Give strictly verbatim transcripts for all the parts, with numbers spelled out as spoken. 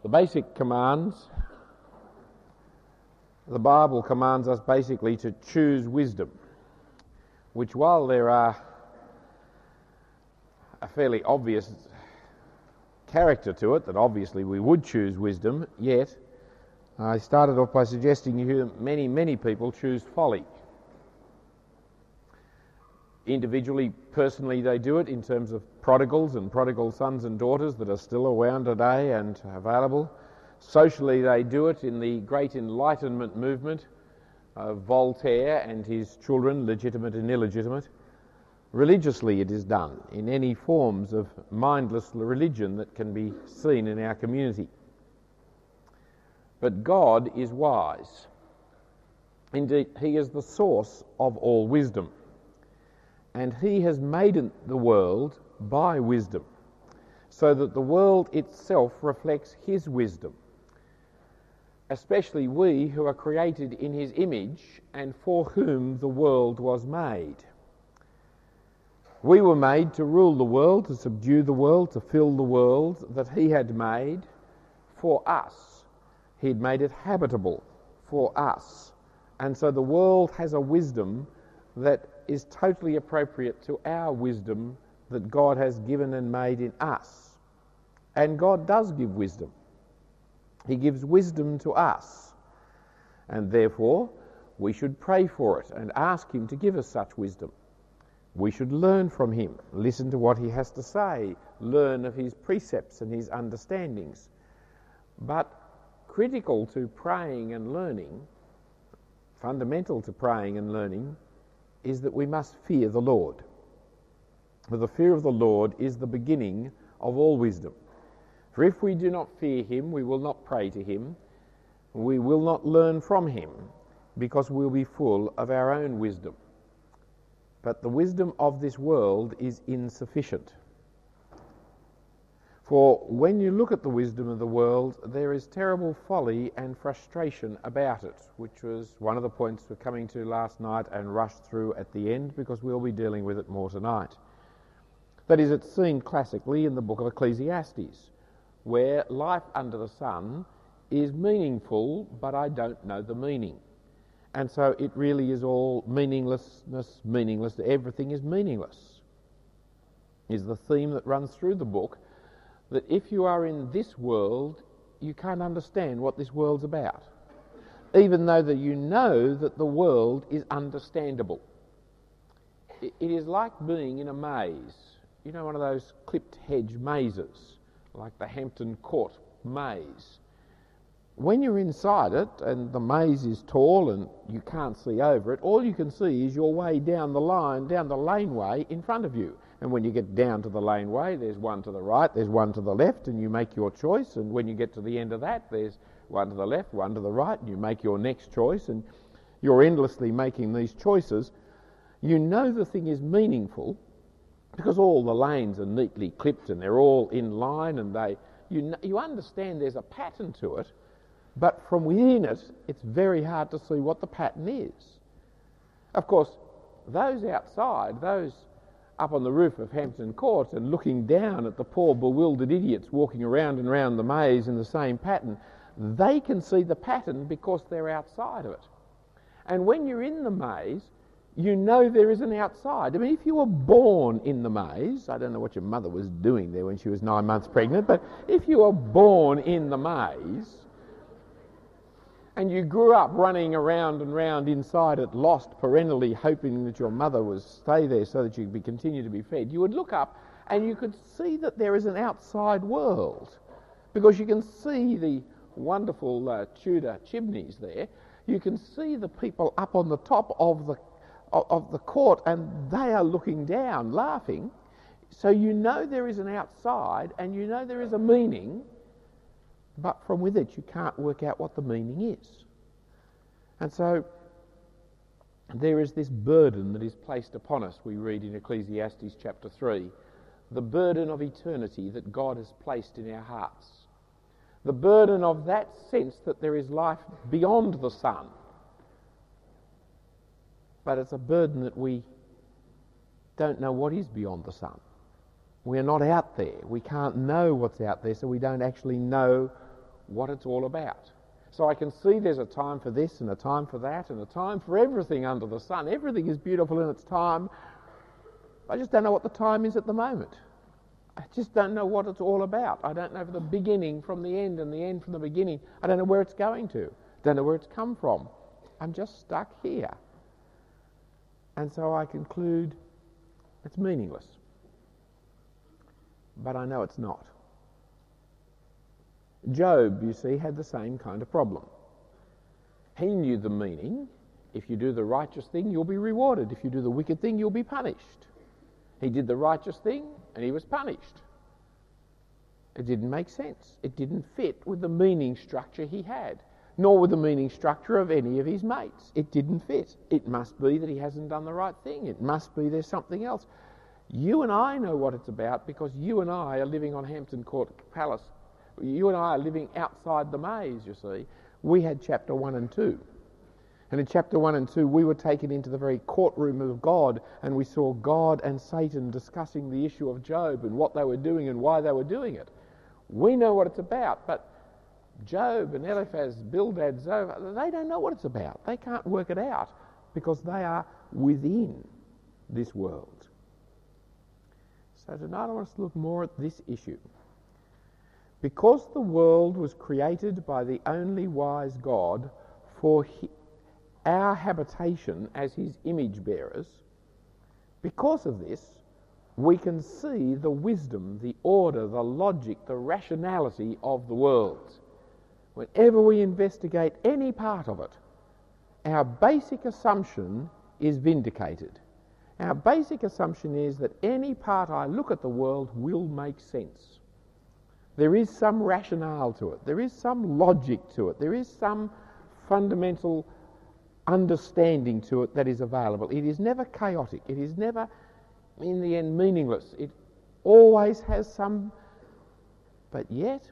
The basic commands, the Bible commands us basically to choose wisdom, which, while there are a fairly obvious character to it, that obviously we would choose wisdom, yet I started off by suggesting you that many, many people choose folly. Individually, personally, they do it in terms of prodigals and prodigal sons and daughters that are still around today and available. Socially, they do it in the great Enlightenment movement of Voltaire and his children, legitimate and illegitimate. Religiously, it is done in any forms of mindless religion that can be seen in our community. But God is wise. Indeed, He is the source of all wisdom. And He has made the world by wisdom, so that the world itself reflects His wisdom, especially we who are created in His image and for whom the world was made. We were made to rule the world, to subdue the world, to fill the world that He had made for us. He'd made it habitable for us. And so the world has a wisdom that is totally appropriate to our wisdom that God has given and made in us. And God does give wisdom. He gives wisdom to us. And therefore, we should pray for it and ask Him to give us such wisdom. We should learn from Him, listen to what He has to say, learn of His precepts and His understandings. But critical to praying and learning, fundamental to praying and learning, is that we must fear the Lord. For the fear of the Lord is the beginning of all wisdom. For if we do not fear Him, we will not pray to Him, we will not learn from Him, because we'll be full of our own wisdom. But the wisdom of this world is insufficient. For when you look at the wisdom of the world, there is terrible folly and frustration about it, which was one of the points we're coming to last night and rushed through at the end, because we'll be dealing with it more tonight. That is, it's seen classically in the book of Ecclesiastes, where life under the sun is meaningful, but I don't know the meaning. And so it really is all meaninglessness, meaningless. Everything is meaningless, is the theme that runs through the book. That if you are in this world, you can't understand what this world's about, even though that you know that the world is understandable. It is like being in a maze, you know, one of those clipped hedge mazes, like the Hampton Court maze. When you're inside it and the maze is tall and you can't see over it, all you can see is your way down the line, down the laneway in front of you. And when you get down to the laneway, there's one to the right, there's one to the left, and you make your choice. And when you get to the end of that, there's one to the left, one to the right, and you make your next choice. And you're endlessly making these choices. You know the thing is meaningful because all the lanes are neatly clipped and they're all in line, and they you know, you understand there's a pattern to it, but from within it, it's very hard to see what the pattern is. Of course, those outside, those up on the roof of Hampton Court and looking down at the poor bewildered idiots walking around and around the maze in the same pattern, they can see the pattern because they're outside of it. And when you're in the maze, you know there is an outside. I mean, if you were born in the maze, I don't know what your mother was doing there when she was nine months pregnant, but if you were born in the maze and you grew up running around and round inside it, lost perennially, hoping that your mother would stay there so that you could continue to be fed, you would look up and you could see that there is an outside world, because you can see the wonderful uh, Tudor chimneys there. You can see the people up on the top of the of, of the court, and they are looking down, laughing. So you know there is an outside, and you know there is a meaning. But from with it, you can't work out what the meaning is. And so there is this burden that is placed upon us, we read in Ecclesiastes chapter three, the burden of eternity that God has placed in our hearts. The burden of that sense that there is life beyond the sun. But it's a burden that we don't know what is beyond the sun. We're not out there. We can't know what's out there, so we don't actually know what it's all about. So I can see there's a time for this and a time for that and a time for everything under the sun. Everything is beautiful in its time. I just don't know what the time is at the moment. I just don't know what it's all about. I don't know the beginning from the end and the end from the beginning. I don't know where it's going to. I don't know where it's come from. I'm just stuck here. And so I conclude it's meaningless. But I know it's not. Job, you see, had the same kind of problem. He knew the meaning. If you do the righteous thing, you'll be rewarded. If you do the wicked thing, you'll be punished. He did the righteous thing and he was punished. It didn't make sense. It didn't fit with the meaning structure he had, nor with the meaning structure of any of his mates. It didn't fit. It must be that he hasn't done the right thing. It must be there's something else. You and I know what it's about because you and I are living on Hampton Court Palace. You and I are living outside the maze, you see. We had chapter one and two. And in chapter one and two, we were taken into the very courtroom of God, and we saw God and Satan discussing the issue of Job and what they were doing and why they were doing it. We know what it's about, but Job and Eliphaz, Bildad, Zophar, they don't know what it's about. They can't work it out because they are within this world. So tonight I want us to look more at this issue. Because the world was created by the only wise God for he, our habitation as his image bearers, because of this, we can see the wisdom, the order, the logic, the rationality of the world. Whenever we investigate any part of it, our basic assumption is vindicated. Our basic assumption is that any part I look at the world will make sense. There is some rationale to it. There is some logic to it. There is some fundamental understanding to it that is available. It is never chaotic. It is never, in the end, meaningless. It always has some... But yet,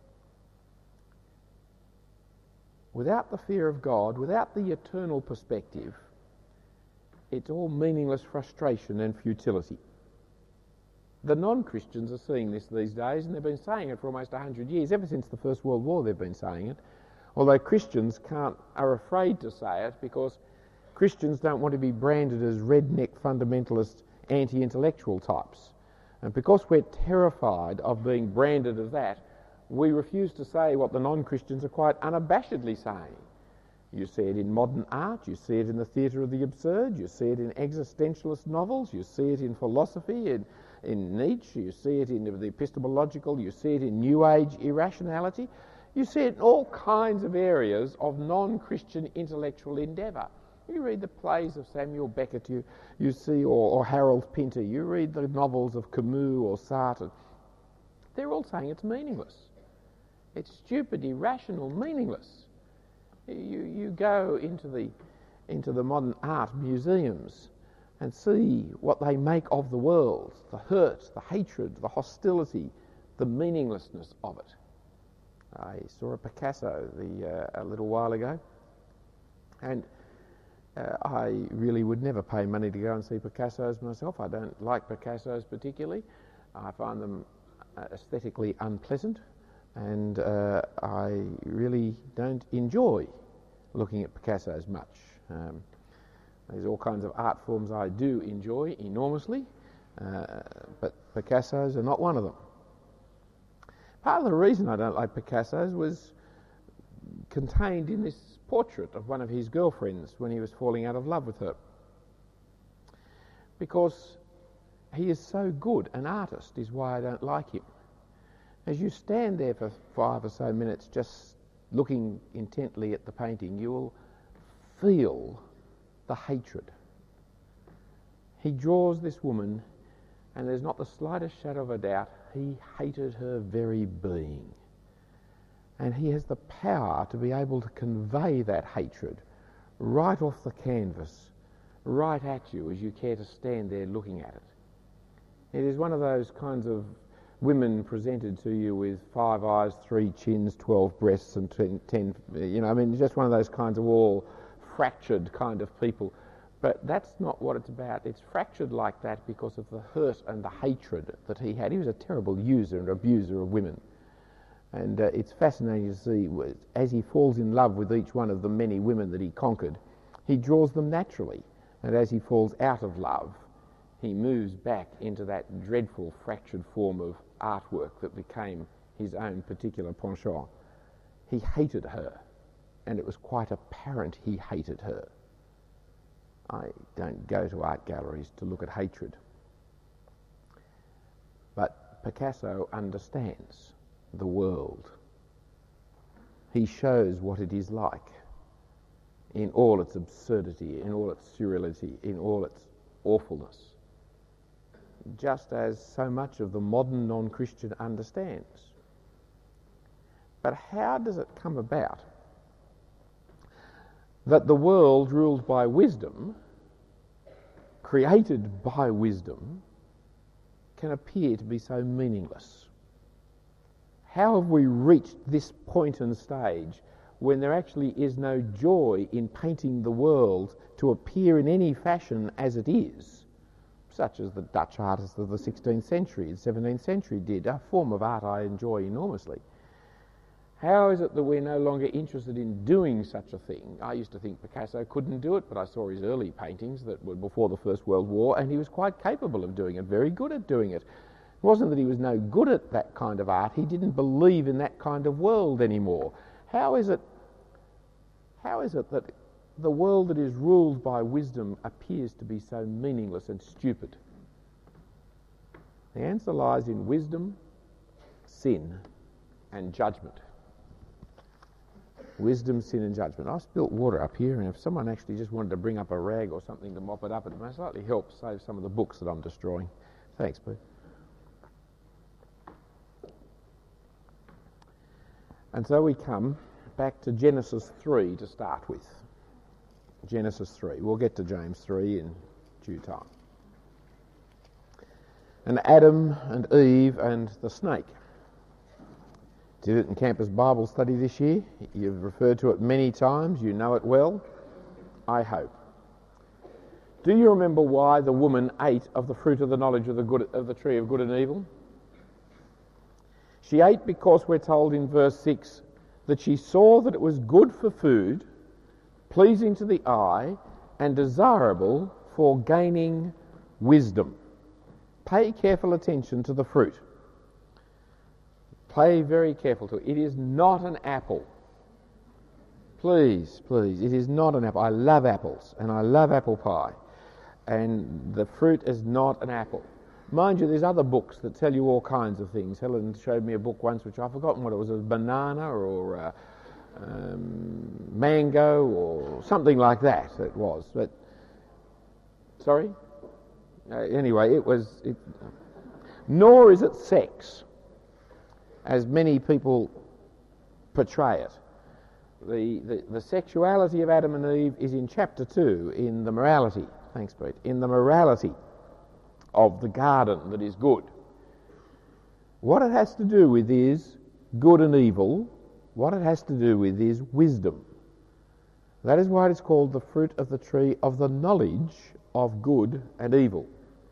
without the fear of God, without the eternal perspective, it's all meaningless frustration and futility. The non-Christians are seeing this these days, and they've been saying it for almost one hundred years. Ever since the First World War they've been saying it. Although Christians can't, are afraid to say it because Christians don't want to be branded as redneck fundamentalist anti-intellectual types. And because we're terrified of being branded as that, we refuse to say what the non-Christians are quite unabashedly saying. You see it in modern art, you see it in the theatre of the absurd, you see it in existentialist novels, you see it in philosophy, in, in Nietzsche, you see it in the epistemological, you see it in New Age irrationality, you see it in all kinds of areas of non-Christian intellectual endeavour. You read the plays of Samuel Beckett, you, you see, or, or Harold Pinter, you read the novels of Camus or Sartre. They're all saying it's meaningless. It's stupid, irrational, meaningless. You, you go into the, into the modern art museums and see what they make of the world, the hurt, the hatred, the hostility, the meaninglessness of it. I saw a Picasso the, uh, a little while ago, and uh, I really would never pay money to go and see Picassos myself. I don't like Picassos particularly. I find them uh, aesthetically unpleasant, and uh, I really don't enjoy looking at Picassos much. Um, there's all kinds of art forms I do enjoy enormously, uh, but Picassos are not one of them. Part of the reason I don't like Picasso's was contained in this portrait of one of his girlfriends when he was falling out of love with her. Because he is so good an artist is why I don't like him. As you stand there for five or so minutes just looking intently at the painting, you will feel the hatred. He draws this woman, and there's not the slightest shadow of a doubt he hated her very being. And he has the power to be able to convey that hatred right off the canvas, right at you as you care to stand there looking at it. It is one of those kinds of women presented to you with five eyes, three chins, twelve breasts and ten, ten you know, I mean, just one of those kinds of all fractured kind of people. But that's not what it's about. It's fractured like that because of the hurt and the hatred that he had. He was a terrible user and abuser of women. And uh, it's fascinating to see, as he falls in love with each one of the many women that he conquered, he draws them naturally. And as he falls out of love, he moves back into that dreadful fractured form of artwork that became his own particular penchant. He hated her, and it was quite apparent he hated her. I don't go to art galleries to look at hatred. But Picasso understands the world. He shows what it is like in all its absurdity, in all its surreality, in all its awfulness, just as so much of the modern non-Christian understands. But how does it come about that the world ruled by wisdom, created by wisdom, can appear to be so meaningless? How have we reached this point and stage when there actually is no joy in painting the world to appear in any fashion as it is, such as the Dutch artists of the sixteenth century and seventeenth century did, a form of art I enjoy enormously? How is it that we're no longer interested in doing such a thing? I used to think Picasso couldn't do it, but I saw his early paintings that were before the First World War, and he was quite capable of doing it, very good at doing it. It wasn't that he was no good at that kind of art, he didn't believe in that kind of world anymore. How is it, how is it that the world that is ruled by wisdom appears to be so meaningless and stupid? The answer lies in wisdom, sin, and judgment. Wisdom, sin and judgment. I've spilt water up here, and if someone actually just wanted to bring up a rag or something to mop it up, it may slightly help save some of the books that I'm destroying. Thanks, Pete. And so we come back to Genesis three to start with. Genesis three. We'll get to James three in due time. And Adam and Eve and the snake. Did it in campus Bible study this year. You've referred to it many times. You know it well, I hope. Do you remember why the woman ate of the fruit of the knowledge of the good of the tree of good and evil? She ate because we're told in verse six that she saw that it was good for food, pleasing to the eye, and desirable for gaining wisdom. Pay careful attention to the fruit. Pay very careful to it. It is not an apple. Please, please, it is not an apple. I love apples, and I love apple pie. And the fruit is not an apple. Mind you, there's other books that tell you all kinds of things. Helen showed me a book once which I've forgotten what it was, a banana or a, um, mango or something like that it was. But, sorry? Uh, anyway, it was... It, nor is it sex, as many people portray it. The, the, the sexuality of Adam and Eve is in chapter two, in the morality, thanks Pete, in the morality of the garden that is good. What it has to do with is good and evil. What it has to do with is wisdom. That is why it is called the fruit of the tree of the knowledge of good and evil.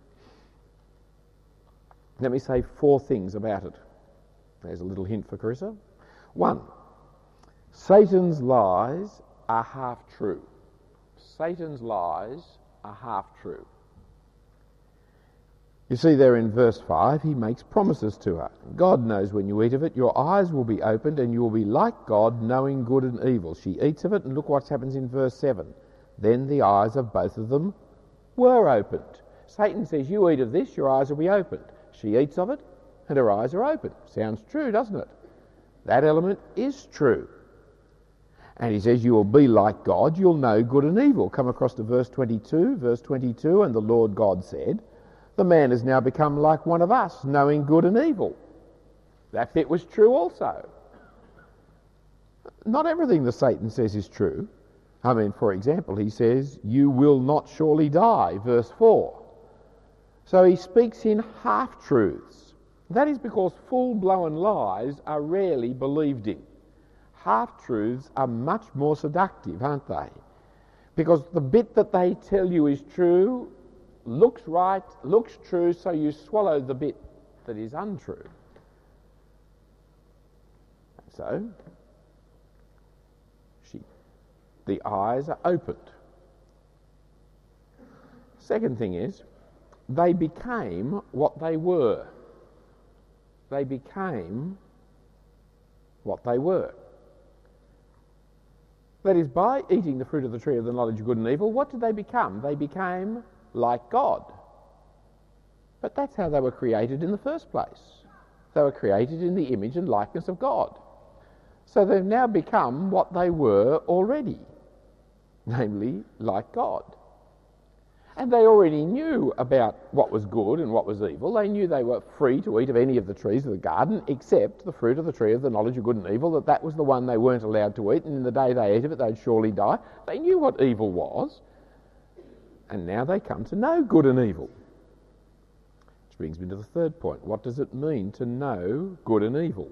Let me say four things about it. There's a little hint for Carissa. One, Satan's lies are half true. Satan's lies are half true. You see there in verse five, he makes promises to her. God knows when you eat of it, your eyes will be opened and you will be like God, knowing good and evil. She eats of it, and look what happens in verse seven. Then the eyes of both of them were opened. Satan says, you eat of this, your eyes will be opened. She eats of it, and her eyes are open. Sounds true, doesn't it? That element is true. And he says, you will be like God, you'll know good and evil. Come across to verse twenty-two. Verse twenty-two, and the Lord God said, the man has now become like one of us, knowing good and evil. That bit was true also. Not everything that Satan says is true. I mean, for example, he says, you will not surely die, verse four. So he speaks in half-truths. That is because full-blown lies are rarely believed in. Half-truths are much more seductive, aren't they? Because the bit that they tell you is true looks right, looks true, so you swallow the bit that is untrue. so she, the eyes are opened. Second thing is, they became what they were. They became what they were. That is, by eating the fruit of the tree of the knowledge of good and evil, what did they become? They became like God. But that's how they were created in the first place. They were created in the image and likeness of God. So they've now become what they were already, namely like God. And they already knew about what was good and what was evil. They knew they were free to eat of any of the trees of the garden except the fruit of the tree of the knowledge of good and evil, that that was the one they weren't allowed to eat, and in the day they ate of it they'd surely die. They knew what evil was, and now they come to know good and evil. Which brings me to the third point. What does it mean to know good and evil?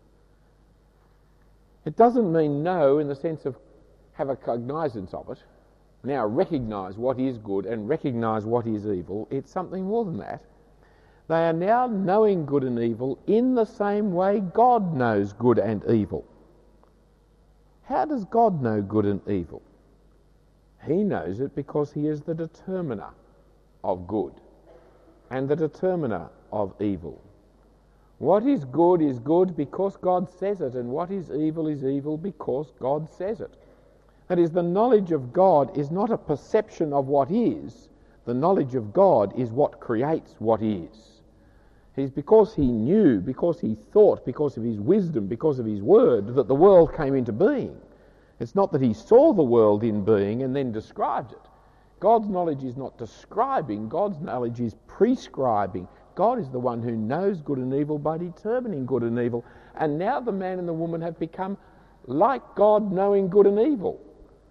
It doesn't mean know in the sense of have a cognizance of it, now recognise what is good and recognise what is evil. It's something more than that. They are now knowing good and evil in the same way God knows good and evil. How does God know good and evil? He knows it because he is the determiner of good and the determiner of evil. What is good is good because God says it, and what is evil is evil because God says it. That is, the knowledge of God is not a perception of what is. The knowledge of God is what creates what is. It's because he knew, because he thought, because of his wisdom, because of his word, that the world came into being. It's not that he saw the world in being and then described it. God's knowledge is not describing, God's knowledge is prescribing. God is the one who knows good and evil by determining good and evil. And now the man and the woman have become like God, knowing good and evil.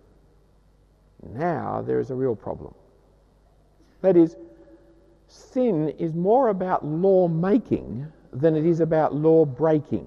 Now there is a real problem. That is, sin is more about law making than it is about law breaking.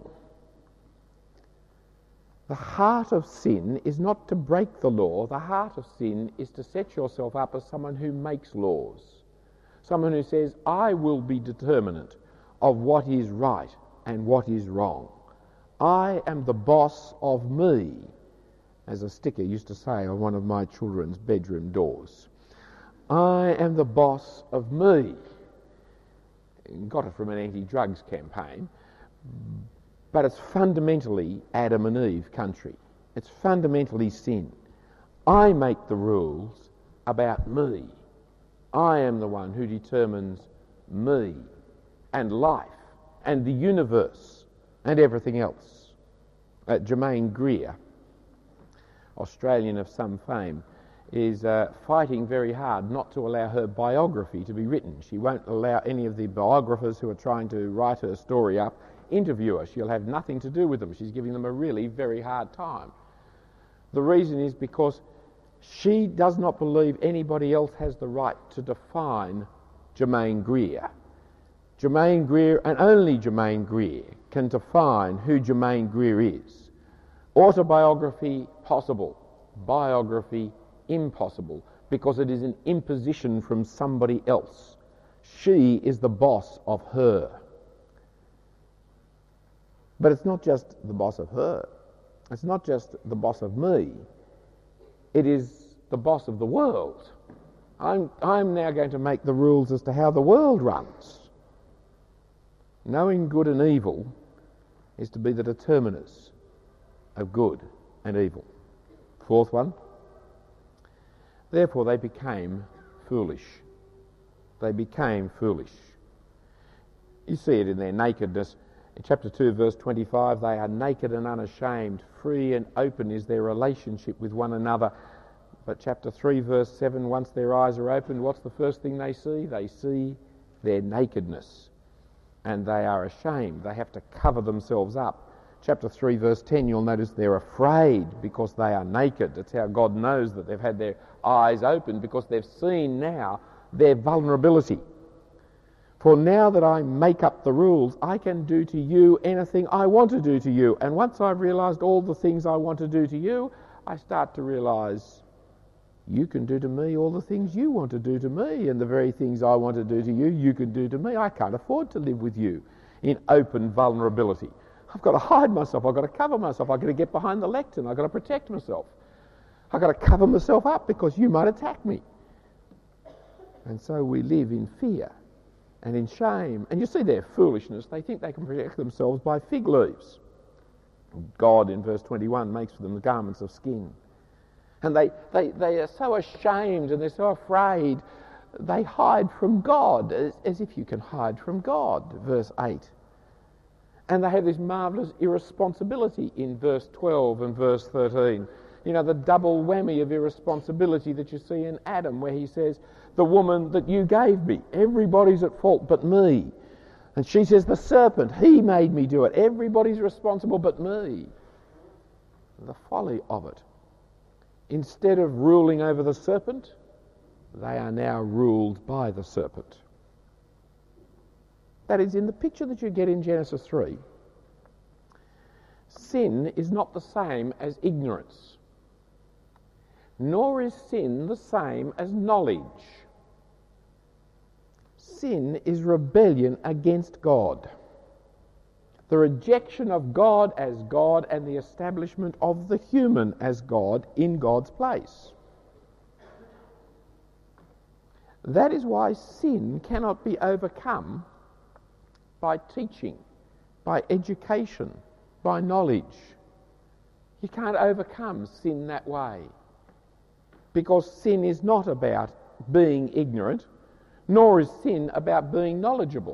The heart of sin is not to break the law. The heart of sin is to set yourself up as someone who makes laws. Someone who says, I will be determinant of what is right and what is wrong. I am the boss of me, as a sticker used to say on one of my children's bedroom doors. I am the boss of me. Got it from an anti-drugs campaign, but it's fundamentally Adam and Eve country. It's fundamentally sin. I make the rules about me. I am the one who determines me and life and the universe and everything else. Uh, Germaine Greer, Australian of some fame, is uh, fighting very hard not to allow her biography to be written. She won't allow any of the biographers who are trying to write her story up interview her. She'll have nothing to do with them. She's giving them a really very hard time. The reason is because she does not believe anybody else has the right to define Germaine Greer. Germaine Greer, and only Germaine Greer, can define who Germaine Greer is. Autobiography, possible. Biography, impossible, because it is an imposition from somebody else. She is the boss of her. But it's not just the boss of her. It's not just the boss of me. It is the boss of the world. I'm, I'm now going to make the rules as to how the world runs. Knowing good and evil is to be the determiners of good and evil. Fourth one. Therefore they became foolish. They became foolish. You see it in their nakedness. In chapter two, verse twenty-five, they are naked and unashamed. Free and open is their relationship with one another. But chapter three, verse seven, once their eyes are opened, what's the first thing they see? They see their nakedness. And they are ashamed. They have to cover themselves up. Chapter three, verse ten, you'll notice they're afraid because they are naked. That's how God knows that they've had their eyes opened, because they've seen now their vulnerability. For now that I make up the rules, I can do to you anything I want to do to you. And once I've realised all the things I want to do to you, I start to realise you can do to me all the things you want to do to me, and the very things I want to do to you, you can do to me. I can't afford to live with you in open vulnerability. I've got to hide myself, I've got to cover myself, I've got to get behind the lectern, I've got to protect myself. I've got to cover myself up because you might attack me. And so we live in fear and in shame. And you see their foolishness. They think they can protect themselves by fig leaves. God, in verse twenty-one, makes for them the garments of skin. And they, they, they are so ashamed and they're so afraid, they hide from God, as, as if you can hide from God, verse eight. And they have this marvellous irresponsibility in verse twelve and verse thirteen. You know, the double whammy of irresponsibility that you see in Adam, where he says, the woman that you gave me, everybody's at fault but me. And she says, the serpent, he made me do it. Everybody's responsible but me. The folly of it. Instead of ruling over the serpent, they are now ruled by the serpent. That is, in the picture that you get in Genesis three, sin is not the same as ignorance, nor is sin the same as knowledge. Sin is rebellion against God, the rejection of God as God and the establishment of the human as God in God's place. That is why sin cannot be overcome by teaching, by education, by knowledge. You can't overcome sin that way, because sin is not about being ignorant, nor is sin about being knowledgeable.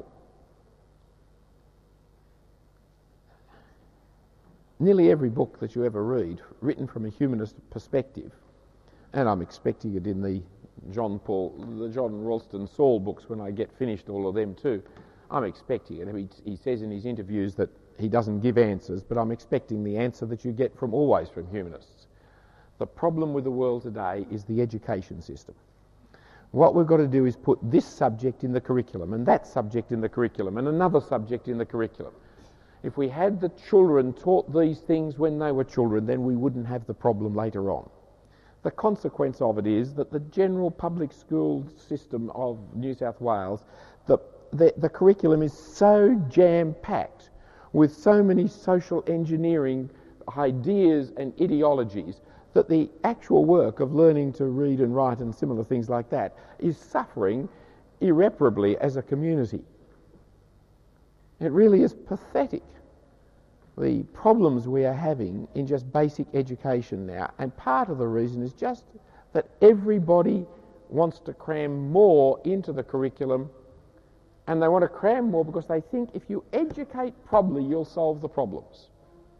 Nearly every book that you ever read, written from a humanist perspective, and I'm expecting it in the John Paul, the John Ralston Saul books when I get finished all of them too, I'm expecting it. He, he says in his interviews that he doesn't give answers, but I'm expecting the answer that you get from always from humanists. The problem with the world today is the education system. What we've got to do is put this subject in the curriculum and that subject in the curriculum and another subject in the curriculum. If we had the children taught these things when they were children, then we wouldn't have the problem later on. The consequence of it is that the general public school system of New South Wales, the, the, the curriculum is so jam-packed with so many social engineering ideas and ideologies that the actual work of learning to read and write and similar things like that is suffering irreparably as a community. It really is pathetic, the problems we are having in just basic education now. And part of the reason is just that everybody wants to cram more into the curriculum, and they want to cram more because they think if you educate properly, you'll solve the problems.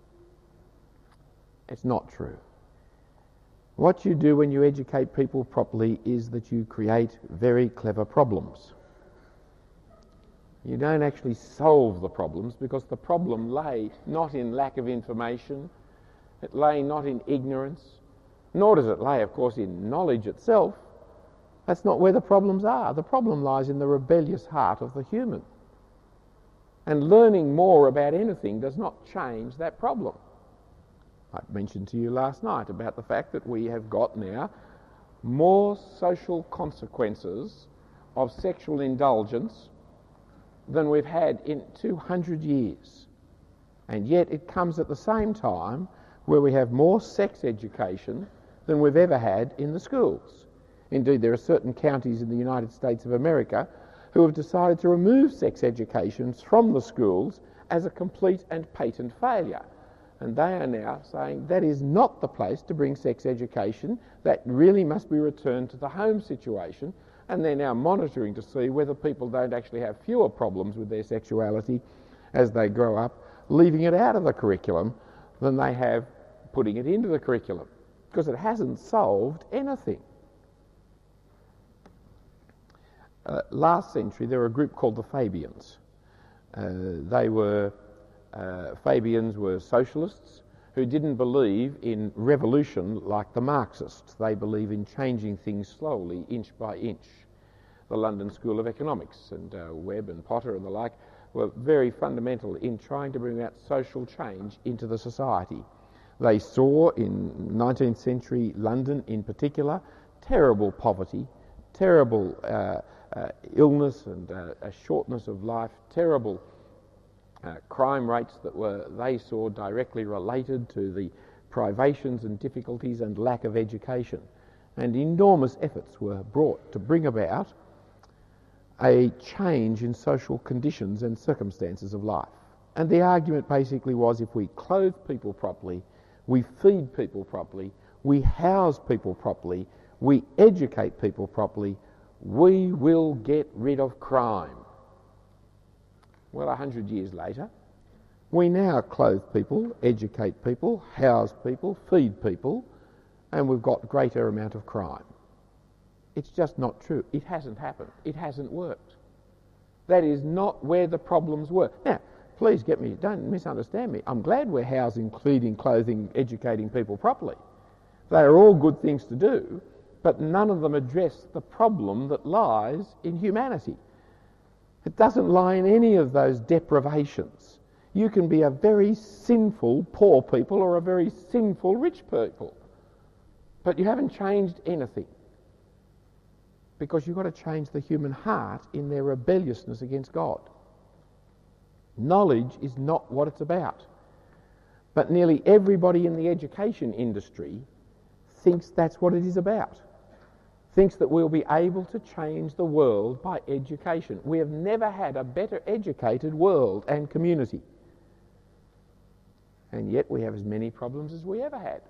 It's not true. What you do when you educate people properly is that you create very clever problems. You don't actually solve the problems, because the problem lay not in lack of information, it lay not in ignorance, nor does it lay, of course, in knowledge itself. That's not where the problems are. The problem lies in the rebellious heart of the human. And learning more about anything does not change that problem. I mentioned to you last night about the fact that we have got now more social consequences of sexual indulgence than we've had in two hundred years. And yet it comes at the same time where we have more sex education than we've ever had in the schools. Indeed, there are certain counties in the United States of America who have decided to remove sex education from the schools as a complete and patent failure. And they are now saying that is not the place to bring sex education. That really must be returned to the home situation. And they're now monitoring to see whether people don't actually have fewer problems with their sexuality as they grow up, leaving it out of the curriculum, than they have putting it into the curriculum, because it hasn't solved anything. Uh, last century, there were a group called the Fabians. Uh, they were Uh, Fabians were socialists who didn't believe in revolution like the Marxists. They believe in changing things slowly, inch by inch. The London School of Economics and uh, Webb and Potter and the like were very fundamental in trying to bring about social change into the society. They saw in nineteenth century London in particular terrible poverty, terrible uh, uh, illness and uh, a shortness of life, terrible uh, crime rates that were, they saw, directly related to the privations and difficulties and lack of education. And enormous efforts were brought to bring about a change in social conditions and circumstances of life. And the argument basically was, if we clothe people properly, we feed people properly, we house people properly, we educate people properly, we will get rid of crime. Well, a hundred years later, we now clothe people, educate people, house people, feed people, and we've got greater amount of crime. It's just not true. It hasn't happened. It hasn't worked. That is not where the problems were. Now, please get me, don't misunderstand me. I'm glad we're housing, feeding, clothing, educating people properly. They are all good things to do, but none of them address the problem that lies in humanity. It doesn't lie in any of those deprivations. You can be a very sinful poor people or a very sinful rich people, but you haven't changed anything, because you've got to change the human heart in their rebelliousness against God. Knowledge is not what it's about. But nearly everybody in the education industry thinks that's what it is about. Thinks that we'll be able to change the world by education. We have never had a better educated world and community. And yet we have as many problems as we ever had.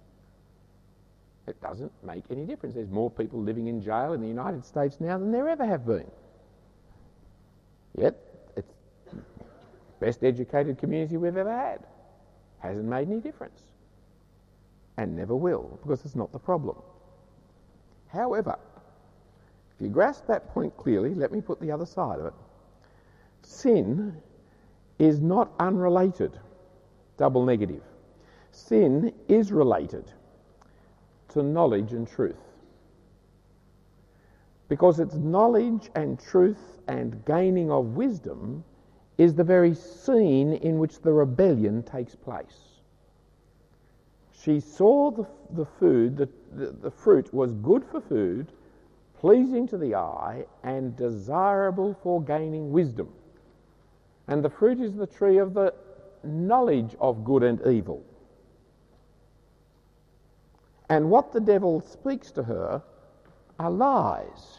It doesn't make any difference. There's more people living in jail in the United States now than there ever have been. Yet it's the best educated community we've ever had. Hasn't made any difference. And never will, because it's not the problem. However, if you grasp that point clearly, let me put the other side of it. Sin is not unrelated. Double negative. Sin is related to knowledge and truth. Because it's knowledge and truth and gaining of wisdom is the very scene in which the rebellion takes place. She saw the, the food, the, the, the fruit was good for food, pleasing to the eye, and desirable for gaining wisdom. And the fruit is the tree of the knowledge of good and evil. And what the devil speaks to her are lies.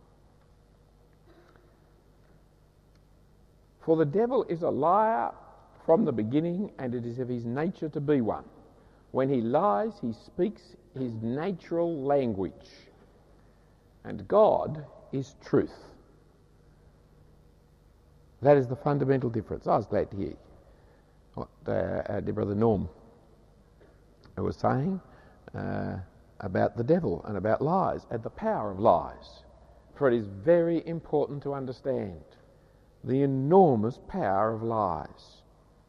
For the devil is a liar from the beginning, and it is of his nature to be one. When he lies, he speaks his natural language. And God is truth. That is the fundamental difference. I was glad to hear what uh, uh, dear brother Norm was saying uh, about the devil and about lies and the power of lies. For it is very important to understand the enormous power of lies.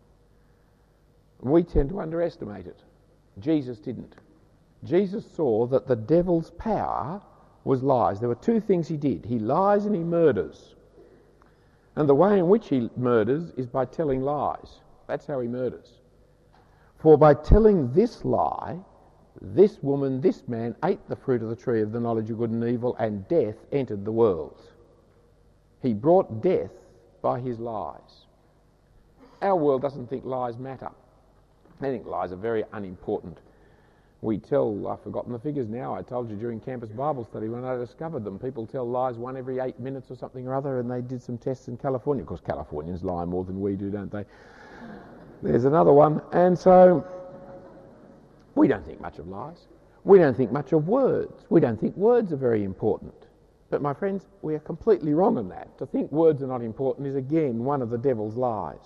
We tend to underestimate it. Jesus didn't. Jesus saw that the devil's power was lies. There were two things he did. He lies and he murders. And the way in which he murders is by telling lies. That's how he murders. For by telling this lie, this woman, this man ate the fruit of the tree of the knowledge of good and evil, and death entered the world. He brought death by his lies. Our world doesn't think lies matter. They think lies are very unimportant. We tell, I've forgotten the figures now, I told you during campus Bible study when I discovered them, people tell lies one every eight minutes or something or other, and they did some tests in California. Of course, Californians lie more than we do, don't they? There's another one. And so, we don't think much of lies. We don't think much of words. We don't think words are very important. But my friends, we are completely wrong on that. To think words are not important is again one of the devil's lies.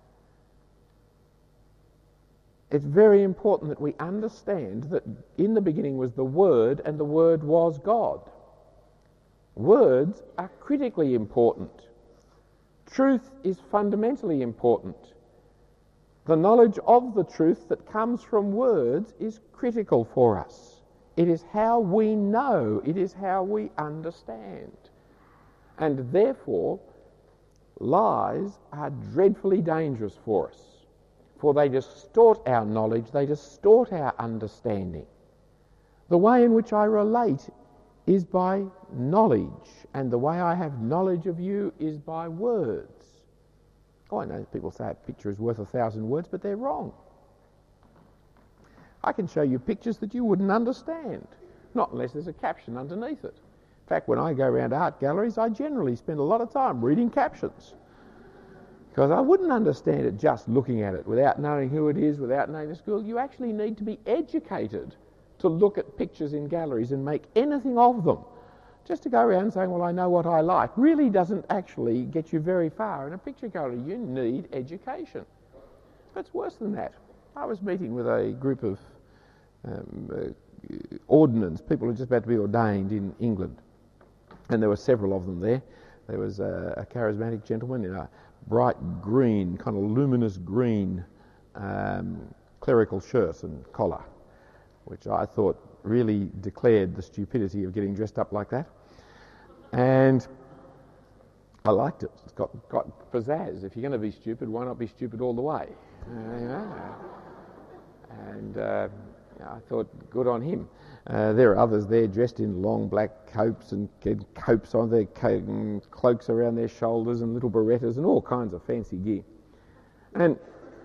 It's very important that we understand that in the beginning was the Word, and the Word was God. Words are critically important. Truth is fundamentally important. The knowledge of the truth that comes from words is critical for us. It is how we know, it is how we understand. And therefore, lies are dreadfully dangerous for us. For they distort our knowledge, they distort our understanding. The way in which I relate is by knowledge, and the way I have knowledge of you is by words. Oh, I know people say a picture is worth a thousand words, but they're wrong. I can show you pictures that you wouldn't understand, not unless there's a caption underneath it. In fact, when I go around art galleries, I generally spend a lot of time reading captions, because I wouldn't understand it just looking at it without knowing who it is, without knowing the school. You actually need to be educated to look at pictures in galleries and make anything of them. Just to go around saying, well, I know what I like, really doesn't actually get you very far in a picture gallery. You need education. It's worse than that. I was meeting with a group of um, uh, ordinands, people who were just about to be ordained in England, and there were several of them there. There was a, a charismatic gentleman in a bright green, kind of luminous green um, clerical shirt and collar, which I thought really declared the stupidity of getting dressed up like that. And I liked it. It's got, got pizzazz. If you're going to be stupid, why not be stupid all the way? Uh, you know? And uh, I thought, good on him. Uh, there are others there dressed in long black copes and copes on their co- cloaks around their shoulders and little berettas and all kinds of fancy gear. And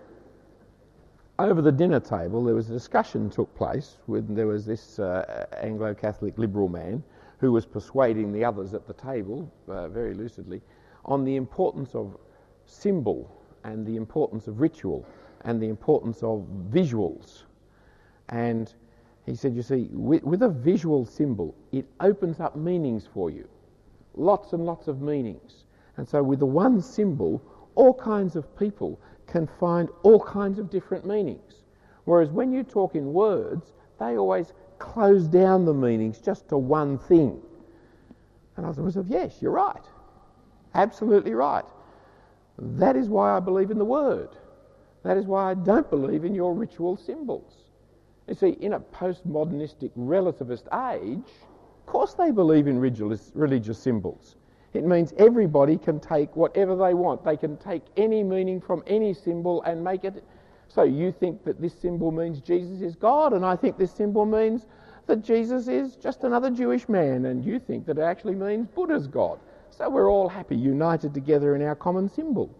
over the dinner table, there was a discussion took place when there was this uh, Anglo-Catholic liberal man who was persuading the others at the table, uh, very lucidly, on the importance of symbol and the importance of ritual and the importance of visuals. And he said, you see, with, with a visual symbol, it opens up meanings for you. Lots and lots of meanings. And so with the one symbol, all kinds of people can find all kinds of different meanings. Whereas when you talk in words, they always close down the meanings just to one thing. And I was like, yes, you're right. Absolutely right. That is why I believe in the word. That is why I don't believe in your ritual symbols. You see, in a postmodernistic relativist age, of course they believe in religious, religious symbols. It means everybody can take whatever they want. They can take any meaning from any symbol and make it. So you think that this symbol means Jesus is God, and I think this symbol means that Jesus is just another Jewish man, and you think that it actually means Buddha's God. So we're all happy, united together in our common symbol.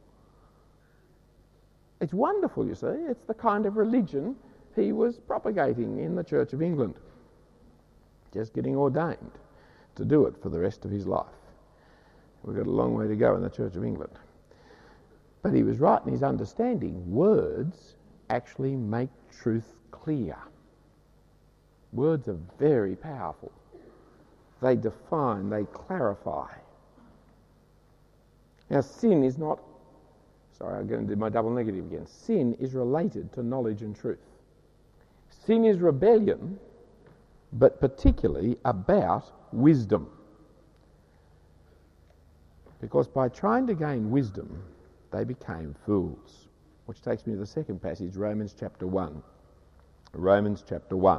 It's wonderful, you see. It's the kind of religion he was propagating in the Church of England. Just getting ordained to do it for the rest of his life. We've got a long way to go in the Church of England. But he was right in his understanding. Words actually make truth clear. Words are very powerful. They define, they clarify. Now, sin is not... Sorry, I'm going to do my double negative again. Sin is related to knowledge and truth. Sin is rebellion, but particularly about wisdom. Because by trying to gain wisdom, they became fools. Which takes me to the second passage, Romans chapter one. Romans chapter one.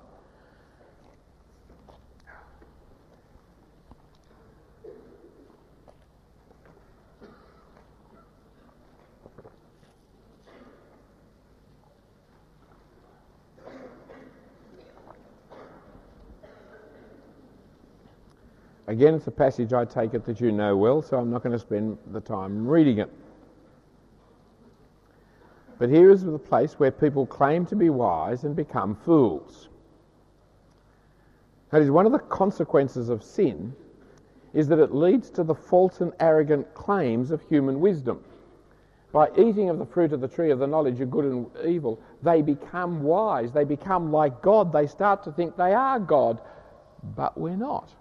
Again, it's a passage I take it that you know well, so I'm not going to spend the time reading it. But here is the place where people claim to be wise and become fools. That is, one of the consequences of sin is that it leads to the false and arrogant claims of human wisdom. By eating of the fruit of the tree of the knowledge of good and evil, they become wise, they become like God, they start to think they are God, but we're not.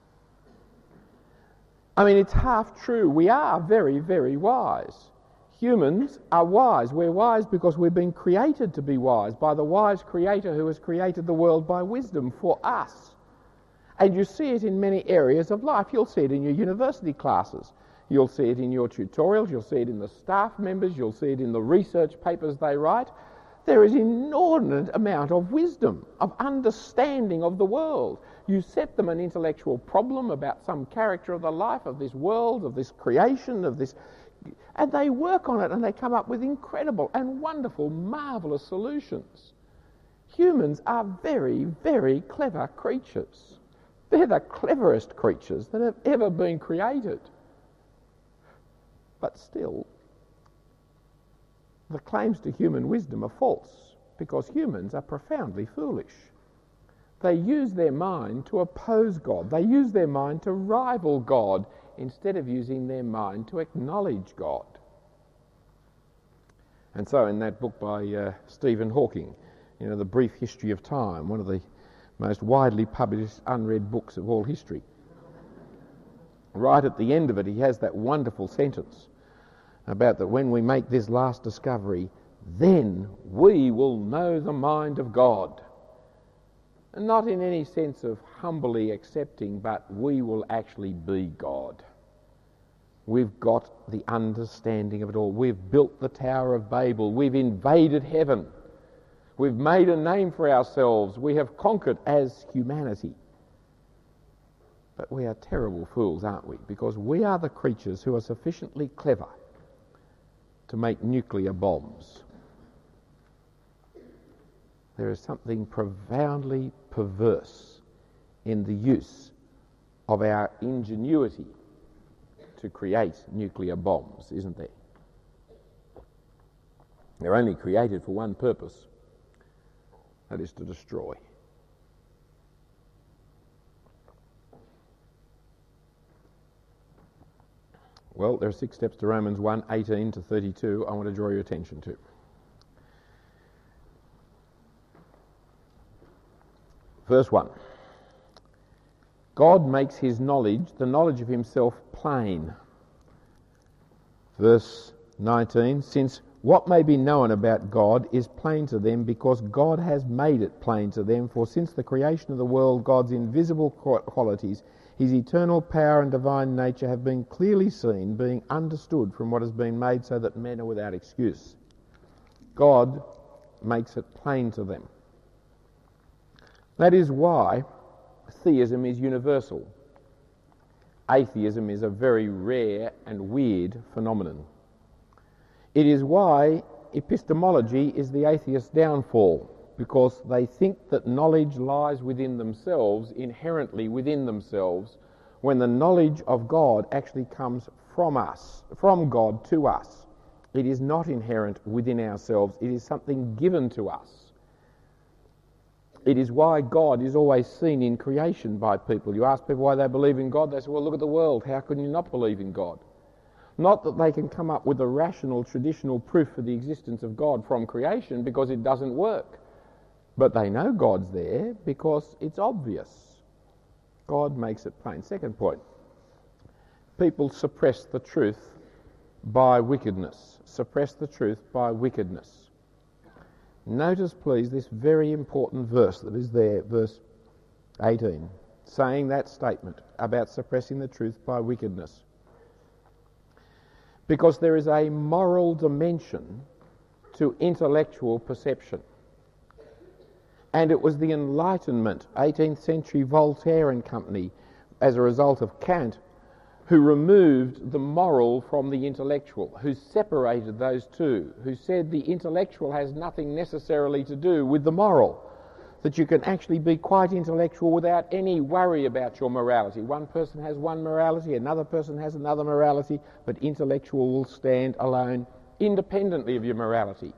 I mean, it's half true. We are very, very wise. Humans are wise. We're wise because we've been created to be wise by the wise Creator who has created the world by wisdom for us. And you see it in many areas of life. You'll see it in your university classes. You'll see it in your tutorials. You'll see it in the staff members. You'll see it in the research papers they write. There is an inordinate amount of wisdom, of understanding of the world. You set them an intellectual problem about some character of the life of this world, of this creation, of this... and they work on it and they come up with incredible and wonderful, marvellous solutions. Humans are very, very clever creatures. They're the cleverest creatures that have ever been created. But still, the claims to human wisdom are false, because humans are profoundly foolish. They use their mind to oppose God. They use their mind to rival God instead of using their mind to acknowledge God. And so in that book by uh, Stephen Hawking, you know, The Brief History of Time, one of the most widely published unread books of all history, right at the end of it he has that wonderful sentence about that when we make this last discovery, then we will know the mind of God. And not in any sense of humbly accepting, but we will actually be God. We've got the understanding of it all. We've built the Tower of Babel. We've invaded heaven. We've made a name for ourselves. We have conquered as humanity. But we are terrible fools, aren't we? Because we are the creatures who are sufficiently clever to make nuclear bombs. There is something profoundly perverse in the use of our ingenuity to create nuclear bombs, isn't there? They're only created for one purpose, that is to destroy. Well, there are six steps to Romans one, eighteen to thirty-two I want to draw your attention to. Verse one. God makes his knowledge, the knowledge of himself, plain. Verse nineteen. Since what may be known about God is plain to them because God has made it plain to them. For since the creation of the world, God's invisible qualities, his eternal power and divine nature have been clearly seen, being understood from what has been made, so that men are without excuse. God makes it plain to them. That is why theism is universal. Atheism is a very rare and weird phenomenon. It is why epistemology is the atheist's downfall, because they think that knowledge lies within themselves, inherently within themselves, when the knowledge of God actually comes from us, from God to us. It is not inherent within ourselves, it is something given to us. It is why God is always seen in creation by people. You ask people why they believe in God, they say, well, look at the world, how can you not believe in God? Not that they can come up with a rational, traditional proof for the existence of God from creation, because it doesn't work. But they know God's there because it's obvious. God makes it plain. Second point, people suppress the truth by wickedness. Suppress the truth by wickedness. Notice, please, this very important verse that is there, verse eighteen, saying that statement about suppressing the truth by wickedness. Because there is a moral dimension to intellectual perception. And it was the Enlightenment, eighteenth century Voltaire and company, as a result of Kant, who removed the moral from the intellectual, who separated those two, who said the intellectual has nothing necessarily to do with the moral, that you can actually be quite intellectual without any worry about your morality. One person has one morality, another person has another morality, but intellectual will stand alone independently of your morality.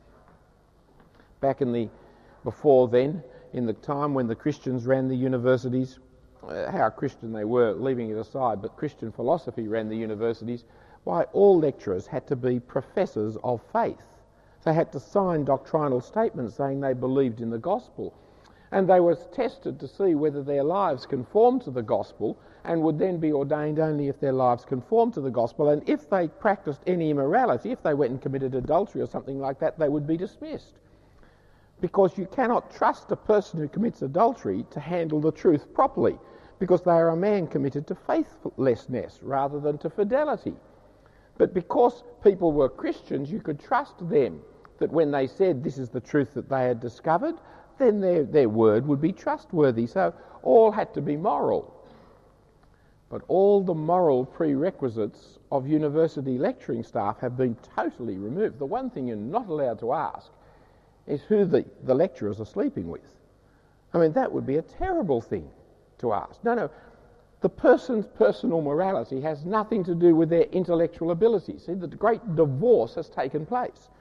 Back in the, before then, in the time when the Christians ran the universities, uh, how Christian they were, leaving it aside, but Christian philosophy ran the universities, why all lecturers had to be professors of faith. They had to sign doctrinal statements saying they believed in the gospel. And they were tested to see whether their lives conformed to the gospel, and would then be ordained only if their lives conformed to the gospel. And if they practiced any immorality, if they went and committed adultery or something like that, they would be dismissed. Because you cannot trust a person who commits adultery to handle the truth properly, because they are a man committed to faithlessness rather than to fidelity. But because people were Christians, you could trust them, that when they said this is the truth that they had discovered, then their, their word would be trustworthy. So all had to be moral. But all the moral prerequisites of university lecturing staff have been totally removed. The one thing you're not allowed to ask is who the, the lecturers are sleeping with. I mean, that would be a terrible thing to ask. No, no. The person's personal morality has nothing to do with their intellectual ability. See, the great divorce has taken place.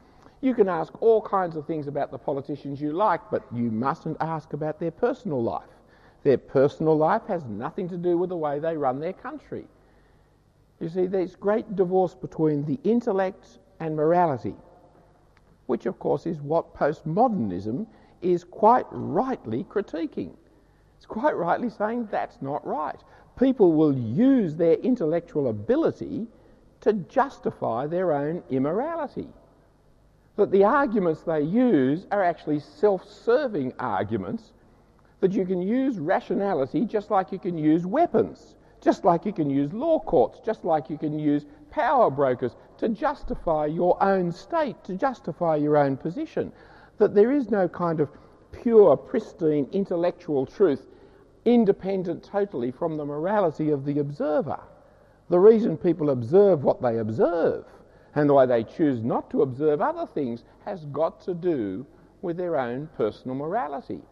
You can ask all kinds of things about the politicians you like, but you mustn't ask about their personal life. Their personal life has nothing to do with the way they run their country. You see, there's great divorce between the intellect and morality, which of course is what postmodernism is quite rightly critiquing. It's quite rightly saying that's not right. People will use their intellectual ability to justify their own immorality. That the arguments they use are actually self-serving arguments, that you can use rationality just like you can use weapons, just like you can use law courts, just like you can use power brokers to justify your own state, to justify your own position. That there is no kind of pure, pristine intellectual truth independent totally from the morality of the observer. The reason people observe what they observe and the way they choose not to observe other things has got to do with their own personal morality.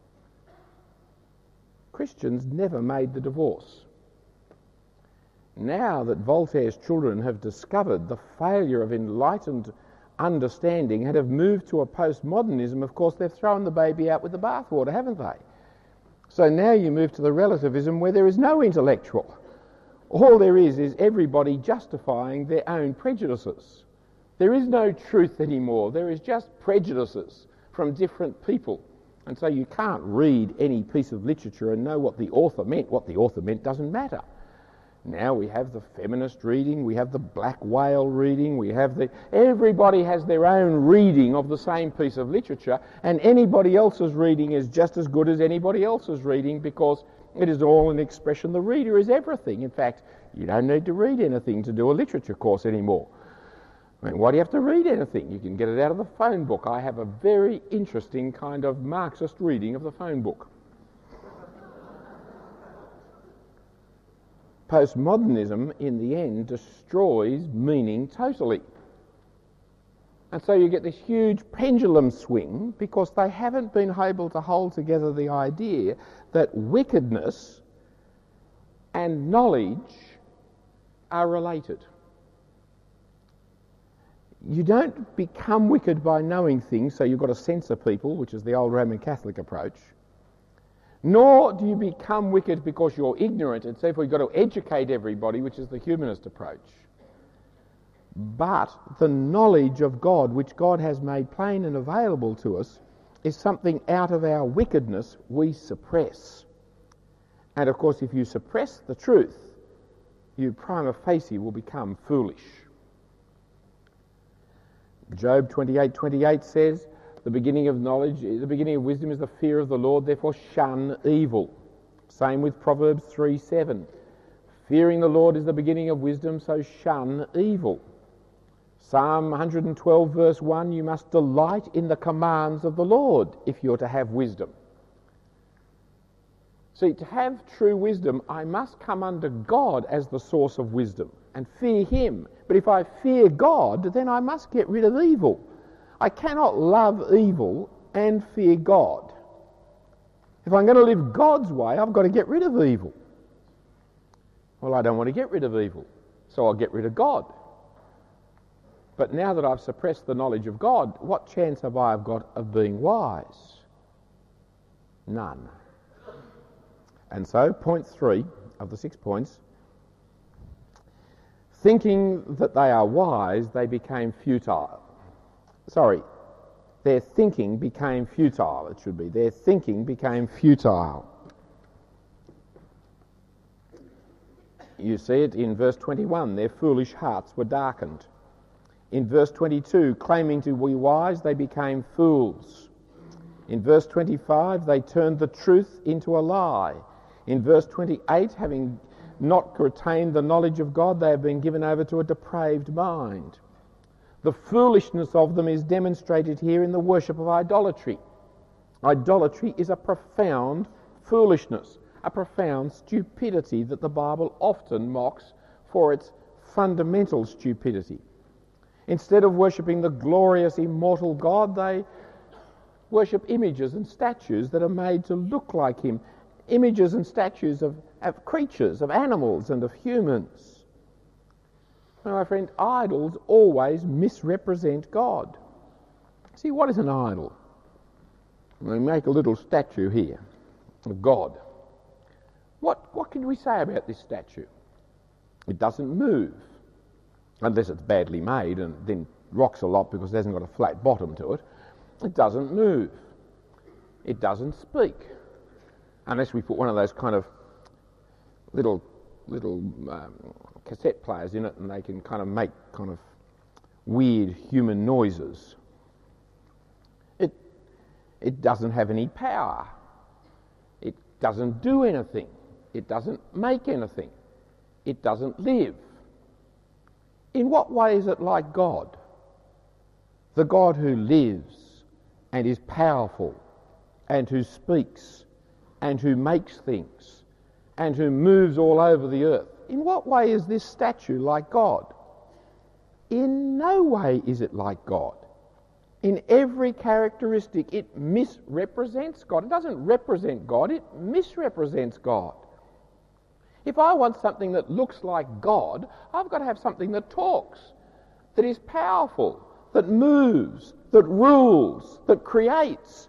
Christians never made the divorce. Now that Voltaire's children have discovered the failure of enlightened understanding and have moved to a postmodernism, of course they've thrown the baby out with the bathwater, haven't they? So now you move to the relativism where there is no intellectual. All there is is everybody justifying their own prejudices. There is no truth anymore. There is just prejudices from different people. And so you can't read any piece of literature and know what the author meant. What the author meant doesn't matter. Now we have the feminist reading, we have the black whale reading, we have the... Everybody has their own reading of the same piece of literature, and anybody else's reading is just as good as anybody else's reading because it is all an expression. The reader is everything. In fact, you don't need to read anything to do a literature course anymore. I mean, why do you have to read anything? You can get it out of the phone book. I have a very interesting kind of Marxist reading of the phone book. Postmodernism, in the end, destroys meaning totally. And so you get this huge pendulum swing because they haven't been able to hold together the idea that wickedness and knowledge are related. You don't become wicked by knowing things, so you've got to censor people, which is the old Roman Catholic approach. Nor do you become wicked because you're ignorant and therefore you've got to educate everybody, which is the humanist approach. But the knowledge of God, which God has made plain and available to us, is something out of our wickedness we suppress. And of course, if you suppress the truth, you prima facie will become foolish. Job twenty-eight twenty-eight says, the beginning of knowledge, the beginning of wisdom is the fear of the Lord, therefore shun evil. Same with Proverbs three seven. Fearing the Lord is the beginning of wisdom, so shun evil. Psalm one hundred twelve verse one, you must delight in the commands of the Lord if you're to have wisdom. See, to have true wisdom, I must come under God as the source of wisdom and fear him. But if I fear God, then I must get rid of evil. I cannot love evil and fear God. If I'm going to live God's way, I've got to get rid of evil. Well, I don't want to get rid of evil, so I'll get rid of God. But now that I've suppressed the knowledge of God, what chance have I got of being wise? None. And so, point three of the six points, thinking that they are wise, they became futile. Sorry, their thinking became futile, it should be. Their thinking became futile. You see it in verse twenty-one, their foolish hearts were darkened. In verse twenty-two, claiming to be wise, they became fools. In verse twenty-five, they turned the truth into a lie. In verse twenty-eight, having not retained the knowledge of God, they have been given over to a depraved mind. The foolishness of them is demonstrated here in the worship of idolatry. Idolatry is a profound foolishness, a profound stupidity that the Bible often mocks for its fundamental stupidity. Instead of worshipping the glorious, immortal God, they worship images and statues that are made to look like him, images and statues of, of creatures, of animals and of humans. Now, my friend, idols always misrepresent God. See, what is an idol? We make a little statue here of God. What, what can we say about this statue? It doesn't move, unless it's badly made and then rocks a lot because it hasn't got a flat bottom to it. It doesn't move. It doesn't speak, unless we put one of those kind of little little um, cassette players in it, and they can kind of make kind of weird human noises. It it doesn't have any power. It doesn't do anything. It doesn't make anything. It doesn't live. In what way is it like God? The God who lives and is powerful and who speaks and who makes things and who moves all over the earth. In what way is this statue like God? In no way is it like God. In every characteristic, it misrepresents God. It doesn't represent God, it misrepresents God. If I want something that looks like God, I've got to have something that talks, that is powerful, that moves, that rules, that creates.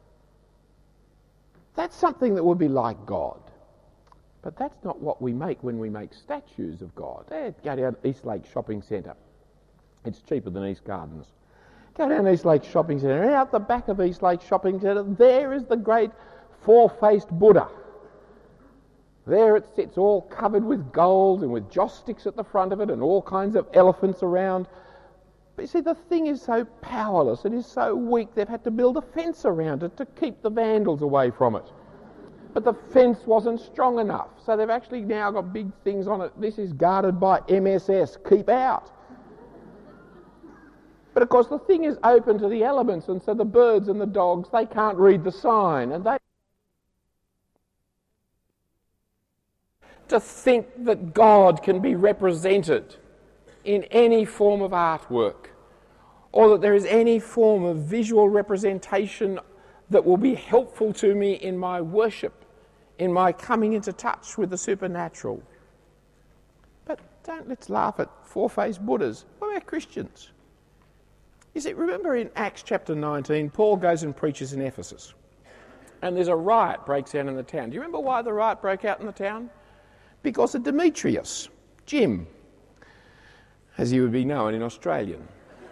That's something that would be like God. But that's not what we make when we make statues of God. Eh, go down to East Lake Shopping Centre. It's cheaper than East Gardens. Go down East Lake Shopping Centre, and out the back of East Lake Shopping Centre, there is the great four-faced Buddha. There it sits all covered with gold and with joss sticks at the front of it and all kinds of elephants around. But you see, the thing is so powerless, it is so weak, they've had to build a fence around it to keep the vandals away from it. But the fence wasn't strong enough, so they've actually now got big things on it. This is guarded by M S S, keep out. But of course the thing is open to the elements, and so the birds and the dogs, they can't read the sign, and they to think that God can be represented in any form of artwork, or that there is any form of visual representation that will be helpful to me in my worship, in my coming into touch with the supernatural. But don't let's laugh at four-faced Buddhas. What about Christians? You see, remember in Acts chapter nineteen, Paul goes and preaches in Ephesus, and there's a riot breaks out in the town. Do you remember why the riot broke out in the town? Because of Demetrius, Jim, as he would be known in Australian.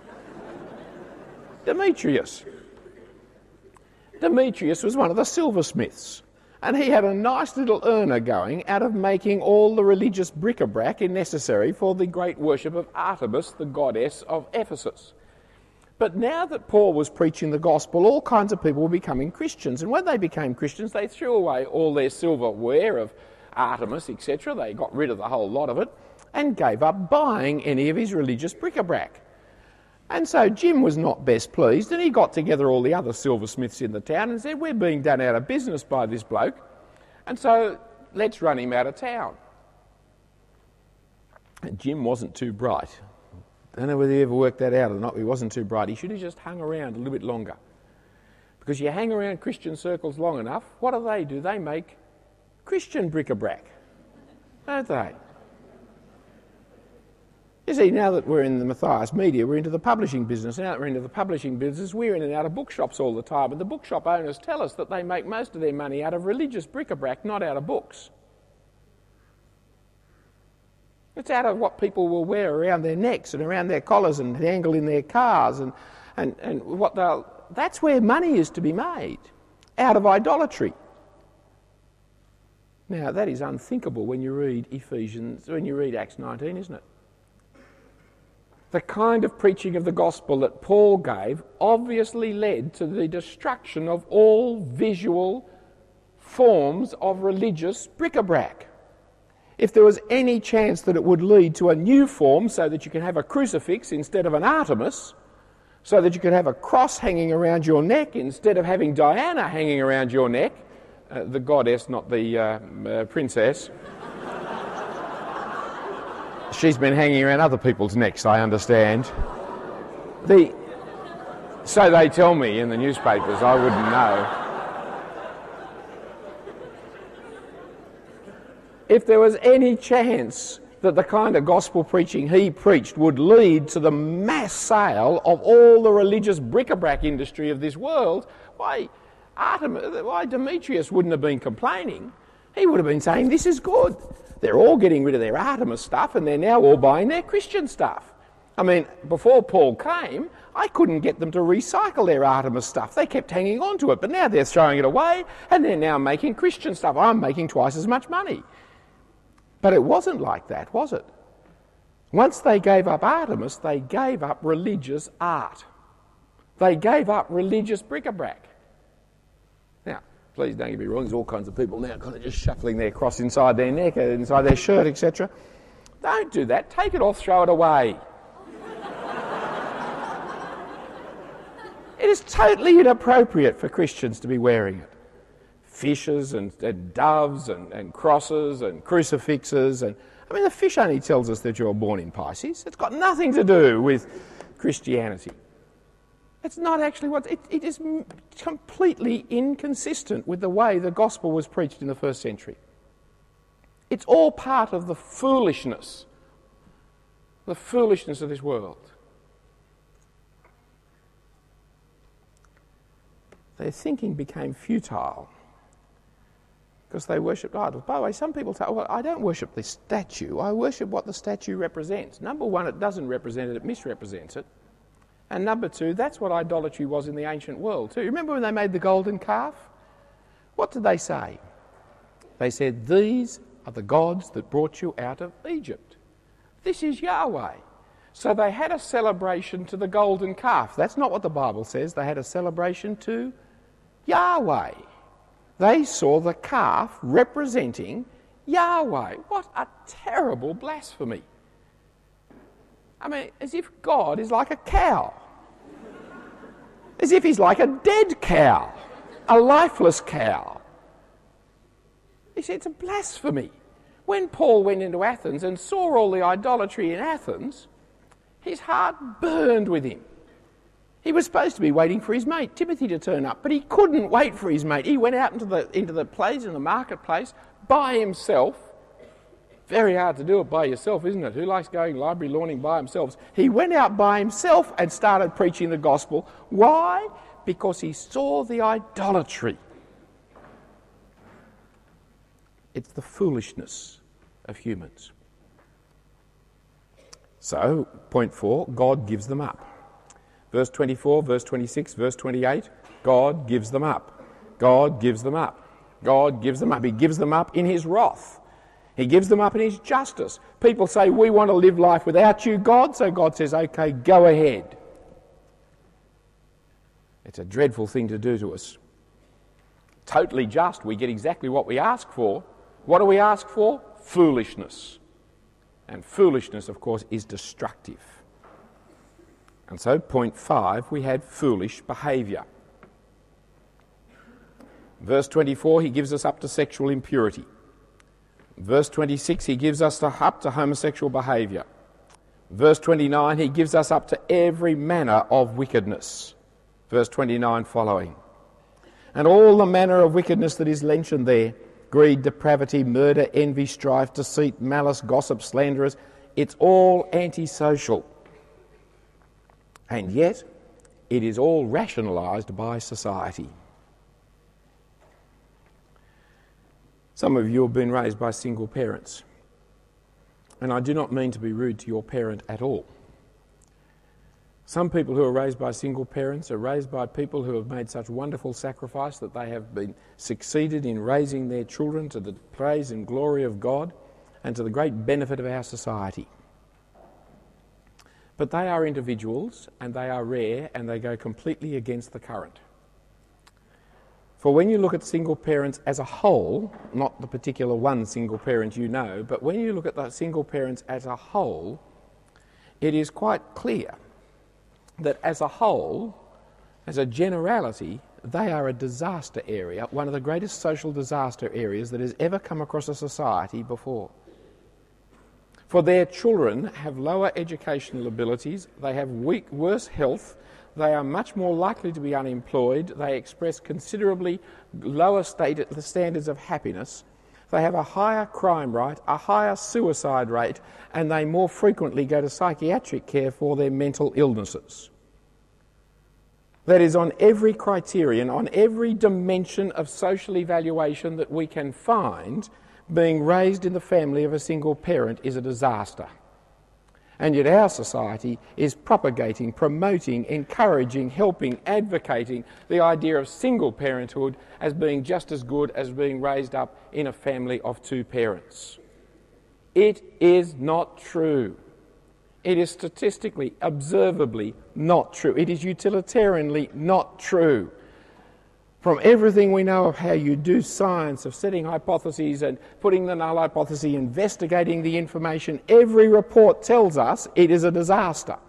Demetrius. Demetrius was one of the silversmiths, and he had a nice little earner going out of making all the religious bric-a-brac necessary for the great worship of Artemis, the goddess of Ephesus. But now that Paul was preaching the gospel, all kinds of people were becoming Christians, and when they became Christians, they threw away all their silverware of Artemis, et cetera. They got rid of the whole lot of it and gave up buying any of his religious bric-a-brac. And so Jim was not best pleased, and he got together all the other silversmiths in the town and said, we're being done out of business by this bloke, and so let's run him out of town. And Jim wasn't too bright. I don't know whether he ever worked that out or not. He wasn't too bright. He should have just hung around a little bit longer. Because you hang around Christian circles long enough, what do they do? They make Christian bric-a-brac, don't they? You see, now that we're in the Matthias Media, we're into the publishing business. Now that we're into the publishing business, we're in and out of bookshops all the time, and the bookshop owners tell us that they make most of their money out of religious bric-a-brac, not out of books. It's out of what people will wear around their necks and around their collars and dangle in their cars, and, and, and what they'll... That's where money is to be made, out of idolatry. Now, that is unthinkable when you read Ephesians, when you read Acts nineteen, isn't it? The kind of preaching of the gospel that Paul gave obviously led to the destruction of all visual forms of religious bric-a-brac. If there was any chance that it would lead to a new form so that you can have a crucifix instead of an Artemis, so that you could have a cross hanging around your neck instead of having Diana hanging around your neck, Uh, the goddess, not the uh, uh, princess. She's been hanging around other people's necks, I understand. The, so they tell me in the newspapers, I wouldn't know. If there was any chance that the kind of gospel preaching he preached would lead to the mass sale of all the religious bric-a-brac industry of this world, why, Artemis, why Demetrius wouldn't have been complaining. He would have been saying, this is good. They're all getting rid of their Artemis stuff and they're now all buying their Christian stuff. I mean, before Paul came, I couldn't get them to recycle their Artemis stuff. They kept hanging on to it, but now they're throwing it away and they're now making Christian stuff. I'm making twice as much money. But it wasn't like that, was it? Once they gave up Artemis, they gave up religious art. They gave up religious bric-a-brac. Now, please don't get me wrong, there's all kinds of people now kind of just shuffling their cross inside their neck, inside their shirt, et cetera. Don't do that. Take it off, throw it away. It is totally inappropriate for Christians to be wearing it. Fishes and, and doves and, and crosses and crucifixes. And I mean, the fish only tells us that you're born in Pisces. It's got nothing to do with Christianity. It's not actually what... It, it is completely inconsistent with the way the gospel was preached in the first century. It's all part of the foolishness, the foolishness of this world. Their thinking became futile because they worshipped idols. By the way, some people say, well, I don't worship this statue, I worship what the statue represents. Number one, it doesn't represent it, it misrepresents it. And number two, that's what idolatry was in the ancient world too. Remember when they made the golden calf? What did they say? They said, these are the gods that brought you out of Egypt. This is Yahweh. So they had a celebration to the golden calf. That's not what the Bible says. They had a celebration to Yahweh. They saw the calf representing Yahweh. What a terrible blasphemy. I mean, as if God is like a cow. As if he's like a dead cow, a lifeless cow. He said it's a blasphemy. When Paul went into Athens and saw all the idolatry in Athens, his heart burned with him. He was supposed to be waiting for his mate, Timothy, to turn up, but he couldn't wait for his mate. He went out into the, into the place, in the marketplace, by himself. Very hard to do it by yourself, isn't it? Who likes going library lawning by themselves? He went out by himself and started preaching the gospel. Why? Because he saw the idolatry. It's the foolishness of humans. So, point four, God gives them up. Verse twenty-four, verse twenty-six, verse twenty-eight, God gives them up. God gives them up. God gives them up. He gives them up in his wrath. He gives them up in his justice. People say, we want to live life without you, God, so God says, okay, go ahead. It's a dreadful thing to do to us. Totally just. We get exactly what we ask for. What do we ask for? Foolishness. And foolishness, of course, is destructive. And so, point five, we had foolish behaviour. Verse twenty-four, he gives us up to sexual impurity. Verse twenty-six, he gives us up to homosexual behaviour. Verse twenty-nine, he gives us up to every manner of wickedness. Verse twenty-nine following. And all the manner of wickedness that is mentioned there, greed, depravity, murder, envy, strife, deceit, malice, gossip, slanderers, it's all antisocial. And yet, it is all rationalised by society. Some of you have been raised by single parents. And I do not mean to be rude to your parent at all. Some people who are raised by single parents are raised by people who have made such wonderful sacrifice that they have been succeeded in raising their children to the praise and glory of God and to the great benefit of our society. But they are individuals and they are rare and they go completely against the current. For when you look at single parents as a whole, not the particular one single parent you know, but when you look at the single parents as a whole, it is quite clear that as a whole, as a generality, they are a disaster area, one of the greatest social disaster areas that has ever come across a society before. For their children have lower educational abilities, they have weak, worse health, they are much more likely to be unemployed, they express considerably lower state, standards of happiness, They have a higher crime rate, a higher suicide rate, and they more frequently go to psychiatric care for their mental illnesses. That is, on every criterion, on every dimension of social evaluation that we can find, being raised in the family of a single parent is a disaster. And yet our society is propagating, promoting, encouraging, helping, advocating the idea of single parenthood as being just as good as being raised up in a family of two parents. It is not true. It is statistically, observably not true. It is utilitarianly not true. From everything we know of how you do science, of setting hypotheses and putting the null hypothesis, investigating the information, every report tells us it is a disaster.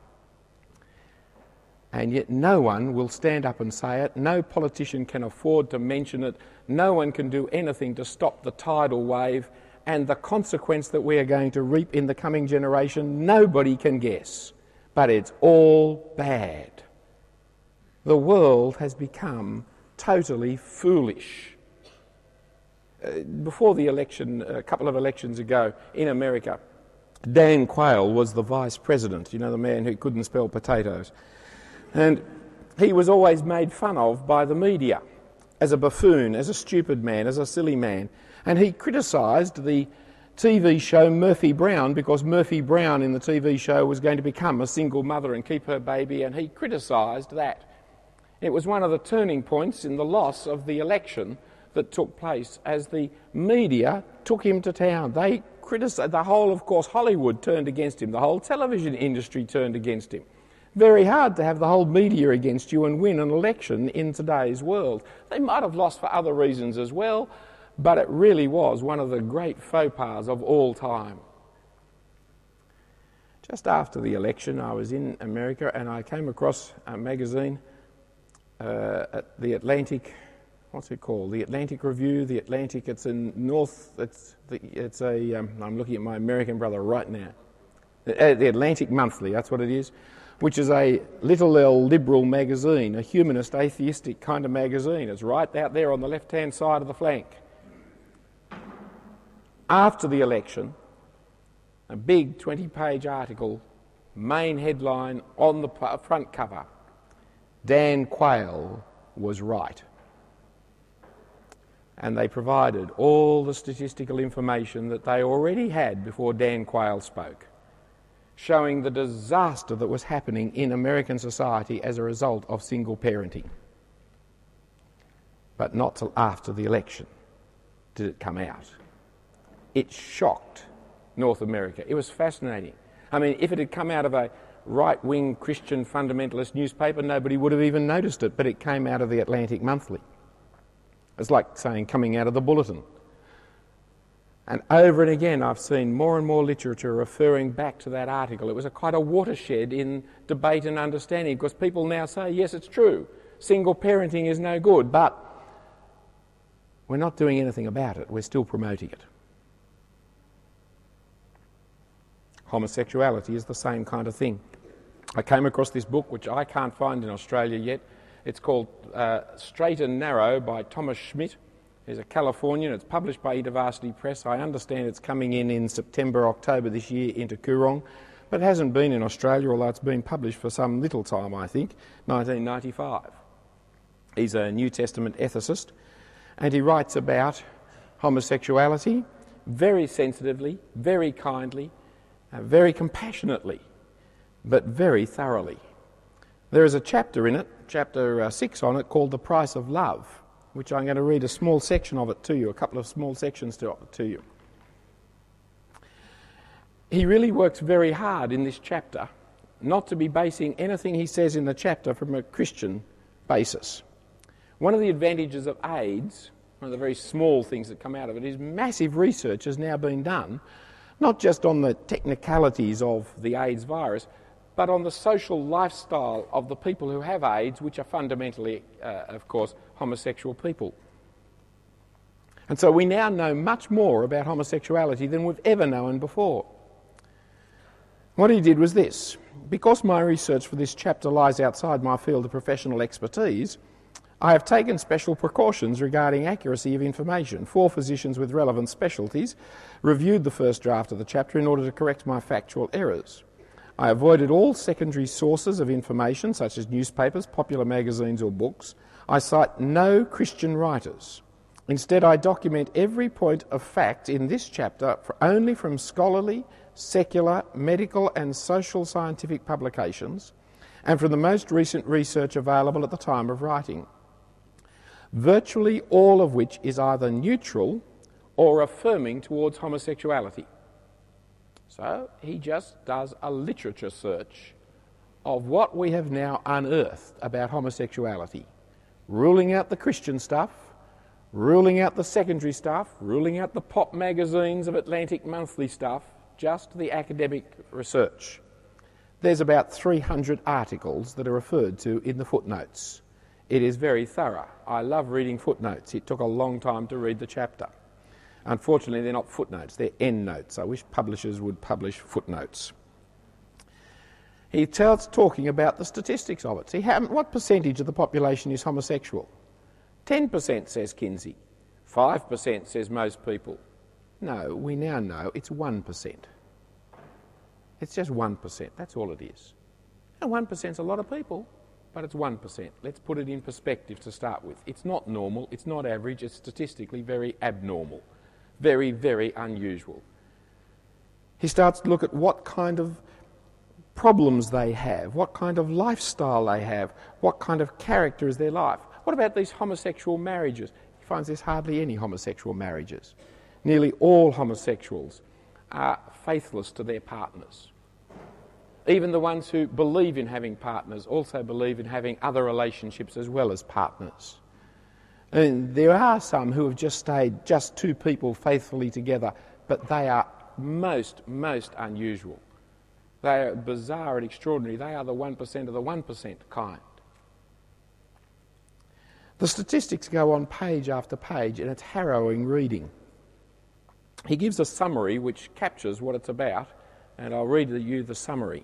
And yet no one will stand up and say it. No politician can afford to mention it. No one can do anything to stop the tidal wave. And the consequence that we are going to reap in the coming generation, nobody can guess. But it's all bad. The world has become totally foolish. Uh, before the election, a couple of elections ago in America, Dan Quayle was the vice president, you know, the man who couldn't spell potatoes. And he was always made fun of by the media as a buffoon, as a stupid man, as a silly man. And he criticised the T V show Murphy Brown because Murphy Brown in the T V show was going to become a single mother and keep her baby, and he criticised that. It was one of the turning points in the loss of the election that took place as the media took him to town. They criticised, the whole, of course, Hollywood turned against him. The whole television industry turned against him. Very hard to have the whole media against you and win an election in today's world. They might have lost for other reasons as well, but it really was one of the great faux pas of all time. Just after the election, I was in America and I came across a magazine, uh, at the Atlantic, what's it called? The Atlantic Review, the Atlantic, it's in North, it's, the, it's a, um, I'm looking at my American brother right now. The, uh, the Atlantic Monthly, that's what it is, which is a little L liberal magazine, a humanist, atheistic kind of magazine. It's right out there on the left-hand side of the flank. After the election, a big twenty-page article, main headline on the front cover, Dan Quayle was right. And they provided all the statistical information that they already had before Dan Quayle spoke, showing the disaster that was happening in American society as a result of single parenting. But not till after the election did it come out. It shocked North America. It was fascinating. I mean, if it had come out of a right-wing Christian fundamentalist newspaper, nobody would have even noticed it, but it came out of the Atlantic Monthly. It's like saying coming out of the Bulletin. And over and again I've seen more and more literature referring back to that article. It was a quite a watershed in debate and understanding, because people now say, yes, it's true, single parenting is no good, but we're not doing anything about it, we're still promoting it. Homosexuality is the same kind of thing. I came across this book, which I can't find in Australia yet. It's called uh, Straight and Narrow by Thomas Schmidt. He's a Californian. It's published by InterVarsity Press. I understand it's coming in in September, October this year into Coorong, but it hasn't been in Australia, although it's been published for some little time, I think, nineteen ninety-five. He's a New Testament ethicist, and he writes about homosexuality very sensitively, very kindly, uh, very compassionately, but very thoroughly. There is a chapter in it, chapter uh, six on it, called The Price of Love, which I'm going to read a small section of it to you, a couple of small sections to, to you. He really works very hard in this chapter not to be basing anything he says in the chapter from a Christian basis. One of the advantages of AIDS, one of the very small things that come out of it, is massive research has now been done, not just on the technicalities of the AIDS virus, but on the social lifestyle of the people who have AIDS, which are fundamentally, uh, of course, homosexual people. And so we now know much more about homosexuality than we've ever known before. What he did was this. Because my research for this chapter lies outside my field of professional expertise, I have taken special precautions regarding accuracy of information. Four physicians with relevant specialties reviewed the first draft of the chapter in order to correct my factual errors. I avoided all secondary sources of information, such as newspapers, popular magazines or books. I cite no Christian writers. Instead, I document every point of fact in this chapter for only from scholarly, secular, medical and social scientific publications and from the most recent research available at the time of writing, virtually all of which is either neutral or affirming towards homosexuality. So he just does a literature search of what we have now unearthed about homosexuality, ruling out the Christian stuff, ruling out the secondary stuff, ruling out the pop magazines of Atlantic Monthly stuff, just the academic research. There's about three hundred articles that are referred to in the footnotes. It is very thorough. I love reading footnotes. It took a long time to read the chapter. Unfortunately, they're not footnotes, they're endnotes. I wish publishers would publish footnotes. He tells, talking about the statistics of it. See, how, what percentage of the population is homosexual? ten percent, says Kinsey. five percent, says most people. No, we now know it's one percent. It's just one percent, that's all it is. And one percent is a lot of people, but it's one percent. Let's put it in perspective to start with. It's not normal, it's not average, it's statistically very abnormal. Very, very unusual. He starts to look at what kind of problems they have, what kind of lifestyle they have, what kind of character is their life. What about these homosexual marriages? He finds there's hardly any homosexual marriages. Nearly all homosexuals are faithless to their partners. Even the ones who believe in having partners also believe in having other relationships as well as partners. And there are some who have just stayed just two people faithfully together, but they are most, most unusual. They are bizarre and extraordinary. They are the one percent of the one percent kind. The statistics go on page after page, and it's harrowing reading. He gives a summary which captures what it's about, and I'll read you the summary.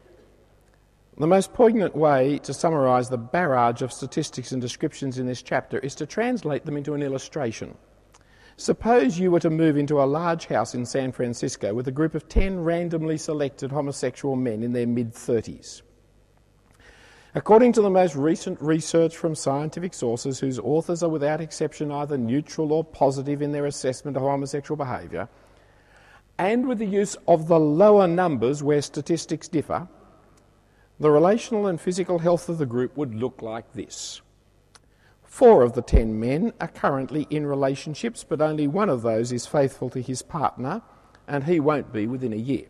The most poignant way to summarise the barrage of statistics and descriptions in this chapter is to translate them into an illustration. Suppose you were to move into a large house in San Francisco with a group of ten randomly selected homosexual men in their mid-thirties. According to the most recent research from scientific sources whose authors are without exception either neutral or positive in their assessment of homosexual behaviour, and with the use of the lower numbers where statistics differ, the relational and physical health of the group would look like this. Four of the ten men are currently in relationships, but only one of those is faithful to his partner, and he won't be within a year.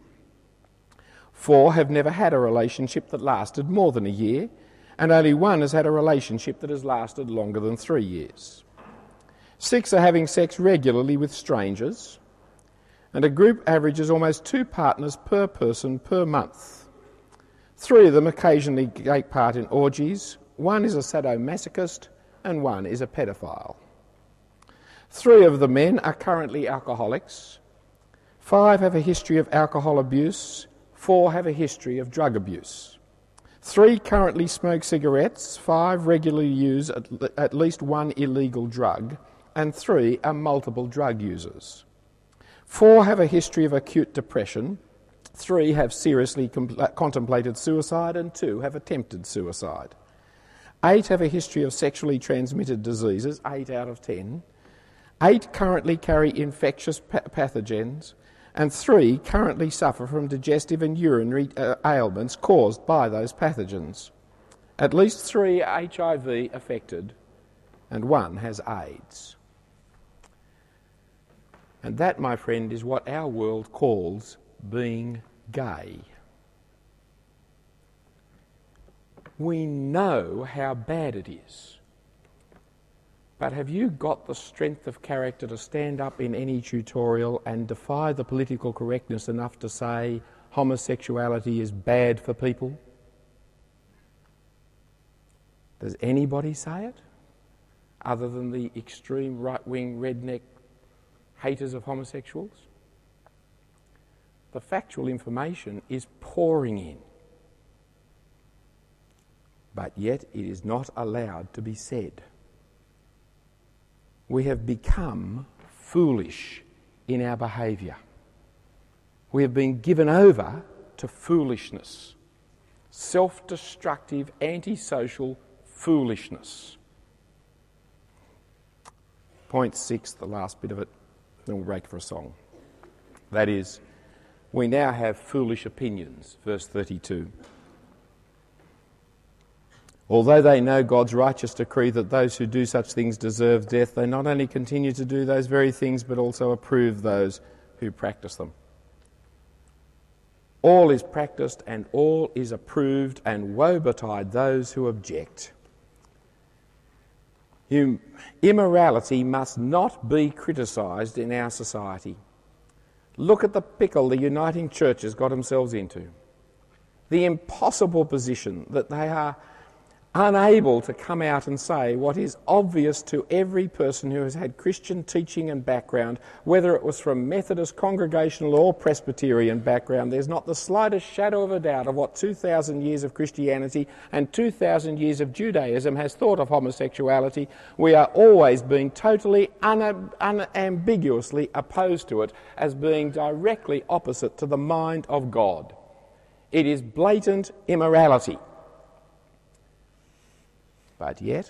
Four have never had a relationship that lasted more than a year, and only one has had a relationship that has lasted longer than three years. Six are having sex regularly with strangers, and a group averages almost two partners per person per month. Three of them occasionally take part in orgies, one is a sadomasochist, and one is a pedophile. Three of the men are currently alcoholics, five have a history of alcohol abuse, four have a history of drug abuse. Three currently smoke cigarettes, five regularly use at, at least one illegal drug, and three are multiple drug users. Four have a history of acute depression, three have seriously compl- contemplated suicide, and two have attempted suicide. Eight have a history of sexually transmitted diseases, eight out of ten. Eight currently carry infectious pa- pathogens, and three currently suffer from digestive and urinary uh, ailments caused by those pathogens. At least three are H I V affected, and one has AIDS. And that, my friend, is what our world calls being gay. We know how bad it is. But have you got the strength of character to stand up in any tutorial and defy the political correctness enough to say homosexuality is bad for people? Does anybody say it? Other than the extreme right-wing redneck haters of homosexuals? The factual information is pouring in. But yet it is not allowed to be said. we have become foolish in our behaviour. We have been given over to foolishness, self-destructive, antisocial foolishness. Point six, the last bit of it, then we'll break for a song. That is, we now have foolish opinions, verse thirty-two. Although they know God's righteous decree that those who do such things deserve death, they not only continue to do those very things, but also approve those who practice them. All is practiced and all is approved, and woe betide those who object. Immorality must not be criticised in our society. Look at the pickle the Uniting Churches got themselves into. The impossible position that they are unable to come out and say what is obvious to every person who has had Christian teaching and background, whether it was from Methodist, Congregational or Presbyterian background. There's not the slightest shadow of a doubt of what two thousand years of Christianity and two thousand years of Judaism has thought of homosexuality. We are always being totally un- unambiguously opposed to it as being directly opposite to the mind of God. It is blatant immorality. But yet,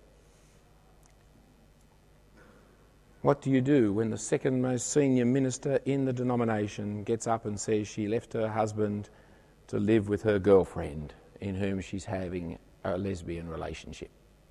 what do you do when the second most senior minister in the denomination gets up and says she left her husband to live with her girlfriend in whom she's having a lesbian relationship?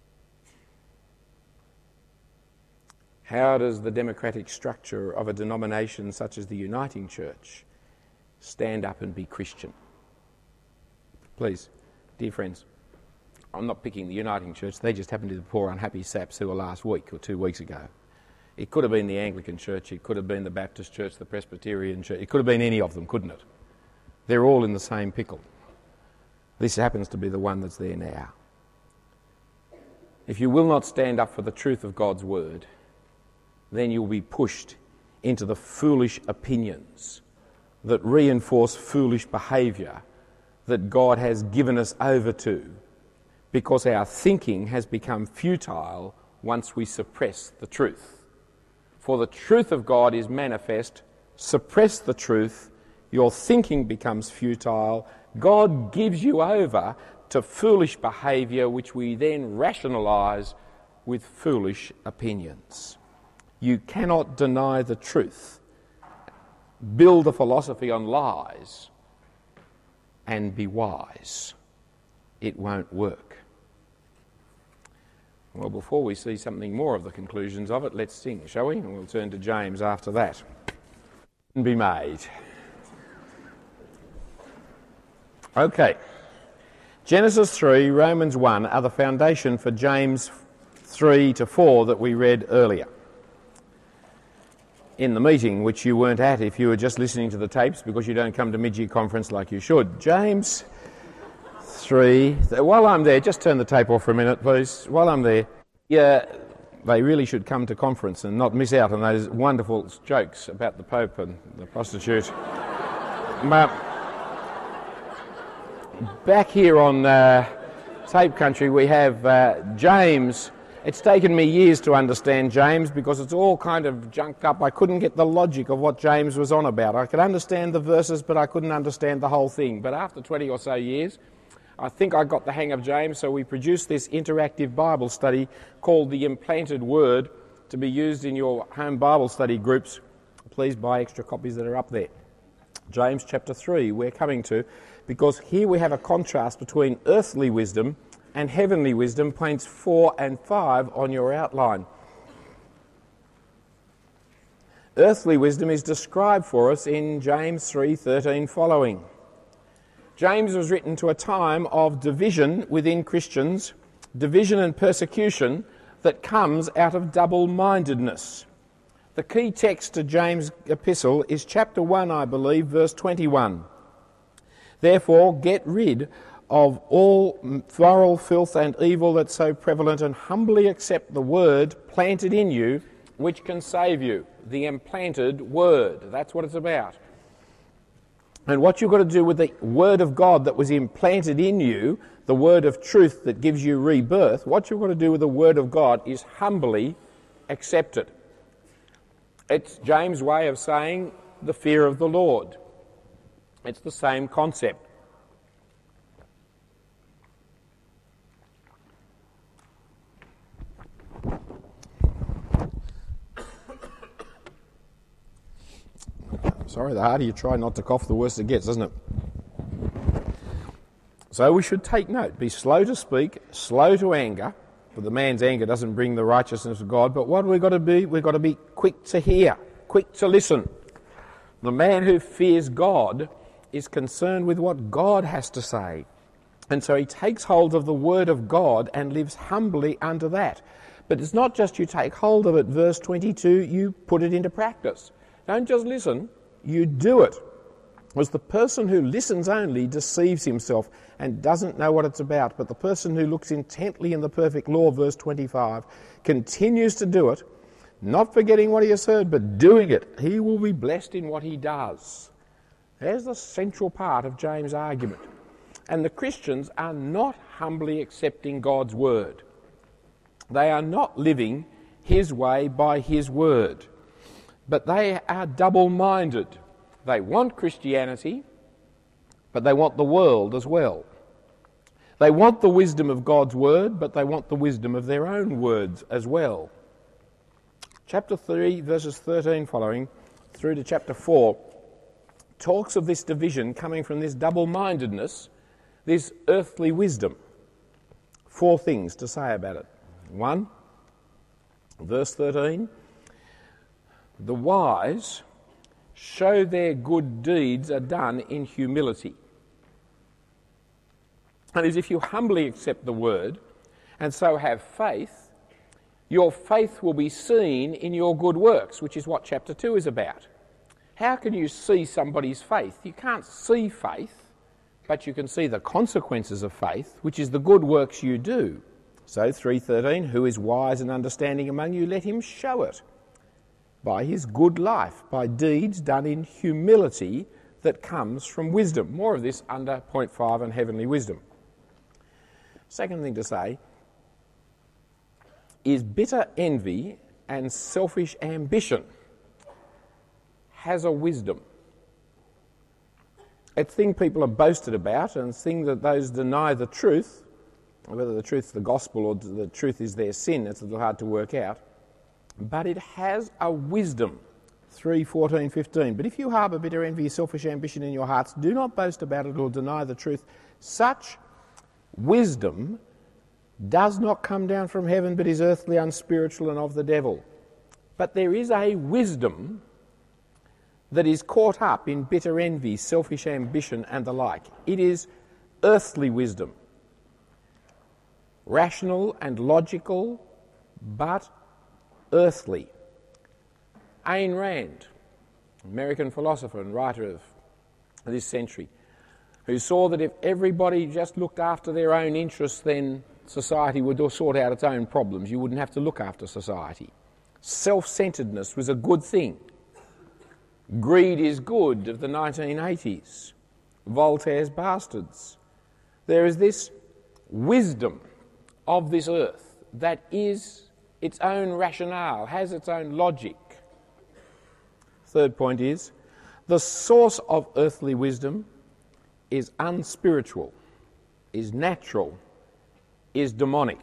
How does the democratic structure of a denomination such as the Uniting Church stand up and be Christian? Please, dear friends, I'm not picking the Uniting Church, they just happen to be the poor unhappy saps who were last week or two weeks ago. It could have been the Anglican Church, it could have been the Baptist Church, the Presbyterian Church, it could have been any of them, couldn't it? They're all in the same pickle. This happens to be the one that's there now. If you will not stand up for the truth of God's word, then you'll be pushed into the foolish opinions that reinforce foolish behaviour that God has given us over to, because our thinking has become futile once we suppress the truth. For the truth of God is manifest. Suppress the truth, your thinking becomes futile. God gives you over to foolish behaviour, which we then rationalise with foolish opinions. You cannot deny the truth, build a philosophy on lies, and be wise. It won't work. Well, before we see something more of the conclusions of it, let's sing, shall we? And we'll turn to James after that. And be made. Okay. Genesis three, Romans one are the foundation for James three to four that we read earlier. In the meeting, which you weren't at if you were just listening to the tapes because you don't come to mid-year conference like you should. James three. While I'm there, just turn the tape off for a minute, please. While I'm there, yeah, they really should come to conference and not miss out on those wonderful jokes about the Pope and the prostitute. But back here on uh, Tape Country, we have uh, James. It's taken me years to understand James because it's all kind of junked up. I couldn't get the logic of what James was on about. I could understand the verses, but I couldn't understand the whole thing. But after twenty or so years, I think I got the hang of James, so we produced this interactive Bible study called The Implanted Word to be used in your home Bible study groups. Please buy extra copies that are up there. James chapter three we're coming to, because here we have a contrast between earthly wisdom and heavenly wisdom, points four and five on your outline. Earthly wisdom is described for us in James three thirteen following. James was written to a time of division within Christians, division and persecution that comes out of double-mindedness. The key text to James' epistle is chapter one, I believe, verse twenty-one. Therefore, get rid of all foul, filth and evil that's so prevalent, and humbly accept the word planted in you, which can save you. The implanted word. That's what it's about. And what you've got to do with the word of God that was implanted in you, the word of truth that gives you rebirth, what you've got to do with the word of God is humbly accept it. It's James' way of saying the fear of the Lord. It's the same concept. Sorry, the harder you try not to cough, the worse it gets, doesn't it? So we should take note. Be slow to speak, slow to anger, for the man's anger doesn't bring the righteousness of God. But what have we got to be? We've got to be quick to hear, quick to listen. The man who fears God is concerned with what God has to say. And so he takes hold of the word of God and lives humbly under that. But it's not just you take hold of it, verse twenty-two, you put it into practice. Don't just listen, you do it. Because the person who listens only deceives himself and doesn't know what it's about. But the person who looks intently in the perfect law, verse twenty-five, continues to do it, not forgetting what he has heard, but doing it. He will be blessed in what he does. There's the central part of James' argument. And the Christians are not humbly accepting God's word. They are not living his way by his word. But they are double-minded. They want Christianity, but they want the world as well. They want the wisdom of God's word, but they want the wisdom of their own words as well. Chapter three, verses thirteen following, through to chapter four, talks of this division coming from this double-mindedness, this earthly wisdom. Four things to say about it. One, verse thirteen, the wise show their good deeds are done in humility. And as if you humbly accept the word and so have faith, your faith will be seen in your good works, which is what chapter two is about. How can you see somebody's faith? You can't see faith, but you can see the consequences of faith, which is the good works you do. So three thirteen, who is wise and understanding among you, let him show it by his good life, by deeds done in humility that comes from wisdom. More of this under point five on heavenly wisdom. Second thing to say is bitter envy and selfish ambition has a wisdom. It's a thing people are boasted about, and a thing that those deny the truth, whether the truth's the gospel or the truth is their sin, it's a little hard to work out. But it has a wisdom. three, fourteen, fifteen. But if you harbour bitter envy, selfish ambition in your hearts, do not boast about it or deny the truth. Such wisdom does not come down from heaven, but is earthly, unspiritual, and of the devil. But there is a wisdom that is caught up in bitter envy, selfish ambition, and the like. It is earthly wisdom. Rational and logical, but earthly. Ayn Rand, American philosopher and writer of this century, who saw that if everybody just looked after their own interests, then society would sort out its own problems. You wouldn't have to look after society. Self-centeredness was a good thing. Greed is good of the nineteen eighties. Voltaire's Bastards. There is this wisdom of this earth that is its own rationale, has its own logic. Third point is, the source of earthly wisdom is unspiritual, is natural, is demonic.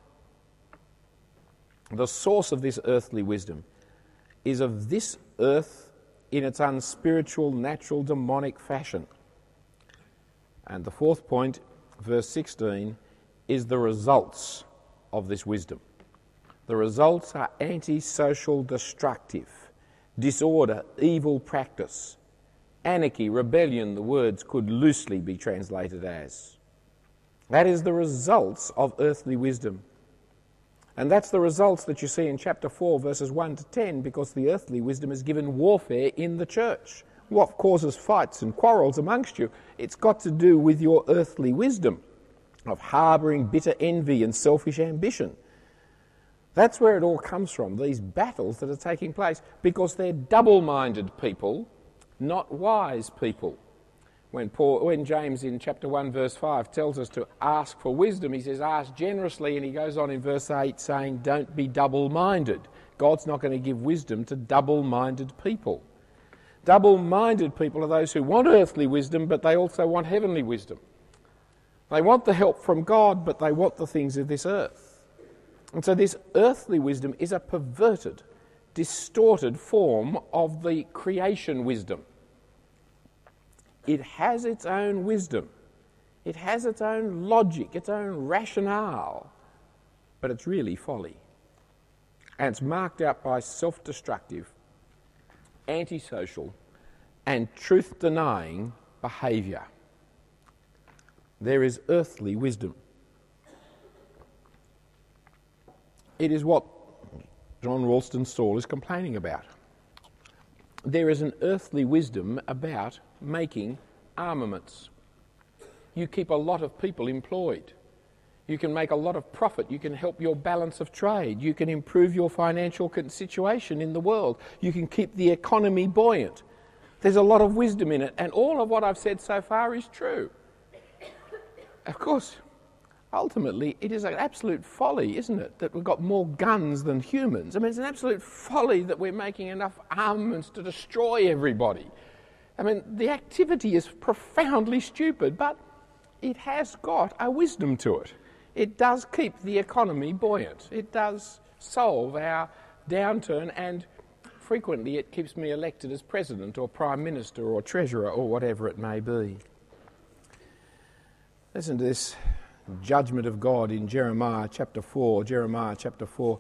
The source of this earthly wisdom is of this earth in its unspiritual, natural, demonic fashion. And the fourth point, verse sixteen, is the results of this wisdom. The results are antisocial, destructive, disorder, evil practice, anarchy, rebellion, the words could loosely be translated as. That is the results of earthly wisdom. And that's the results that you see in chapter four, verses one to ten, because the earthly wisdom is given warfare in the church. What causes fights and quarrels amongst you? It's got to do with your earthly wisdom of harbouring bitter envy and selfish ambition. That's where it all comes from, these battles that are taking place, because they're double-minded people, not wise people. When Paul, when James in chapter one verse five tells us to ask for wisdom, he says ask generously, and he goes on in verse eight saying don't be double-minded. God's not going to give wisdom to double-minded people. Double-minded people are those who want earthly wisdom, but they also want heavenly wisdom. They want the help from God, but they want the things of this earth. And so this earthly wisdom is a perverted, distorted form of the creation wisdom. It has its own wisdom. It has its own logic, its own rationale, but it's really folly. And it's marked out by self-destructive, antisocial, and truth-denying behaviour. There is earthly wisdom. It is what John Ralston Stall is complaining about. There is an earthly wisdom about making armaments. You keep a lot of people employed. You can make a lot of profit. You can help your balance of trade. You can improve your financial situation in the world. You can keep the economy buoyant. There's a lot of wisdom in it, and all of what I've said so far is true. Of course, ultimately, it is an absolute folly, isn't it, that we've got more guns than humans. I mean, it's an absolute folly that we're making enough armaments to destroy everybody. I mean, the activity is profoundly stupid, but it has got a wisdom to it. It does keep the economy buoyant. It does solve our downturn, and frequently it keeps me elected as president or prime minister or treasurer or whatever it may be. Listen to this judgment of God in Jeremiah chapter four, Jeremiah chapter four.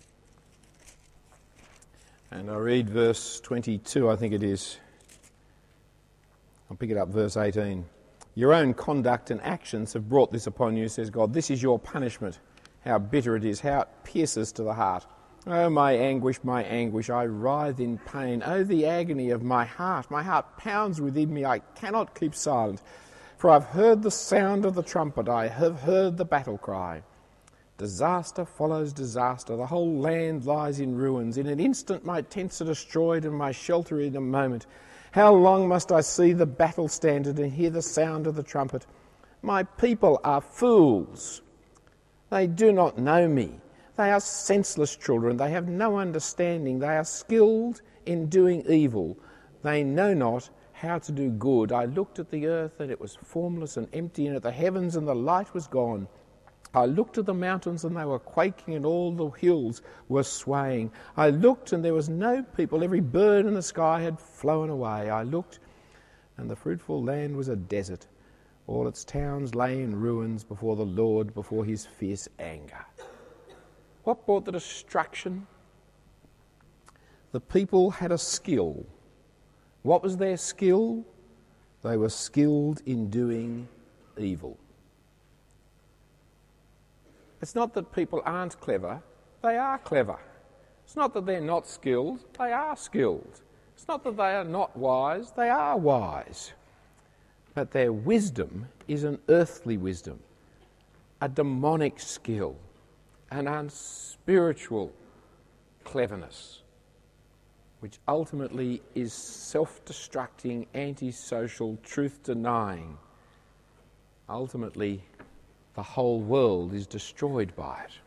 And I read verse twenty-two, I think it is. I'll pick it up, verse eighteen. Your own conduct and actions have brought this upon you, says God. This is your punishment. How bitter it is, how it pierces to the heart. Oh, my anguish, my anguish, I writhe in pain. Oh, the agony of my heart. My heart pounds within me. I cannot keep silent. For I've heard the sound of the trumpet. I have heard the battle cry. Disaster follows disaster. The whole land lies in ruins. In an instant my tents are destroyed and my shelter in a moment. How long must I see the battle standard and hear the sound of the trumpet? My people are fools. They do not know me. They are senseless children. They have no understanding. They are skilled in doing evil. They know not how to do good. I looked at the earth and it was formless and empty, and at the heavens and the light was gone. I looked at the mountains and they were quaking, and all the hills were swaying. I looked and there was no people. Every bird in the sky had flown away. I looked and the fruitful land was a desert. All its towns lay in ruins before the Lord, before his fierce anger. What brought the destruction? The people had a skill. What was their skill? They were skilled in doing evil. It's not that people aren't clever, they are clever. It's not that they're not skilled, they are skilled. It's not that they are not wise, they are wise. But their wisdom is an earthly wisdom, a demonic skill, an unspiritual cleverness, which ultimately is self-destructing, antisocial, truth-denying. Ultimately, the whole world is destroyed by it.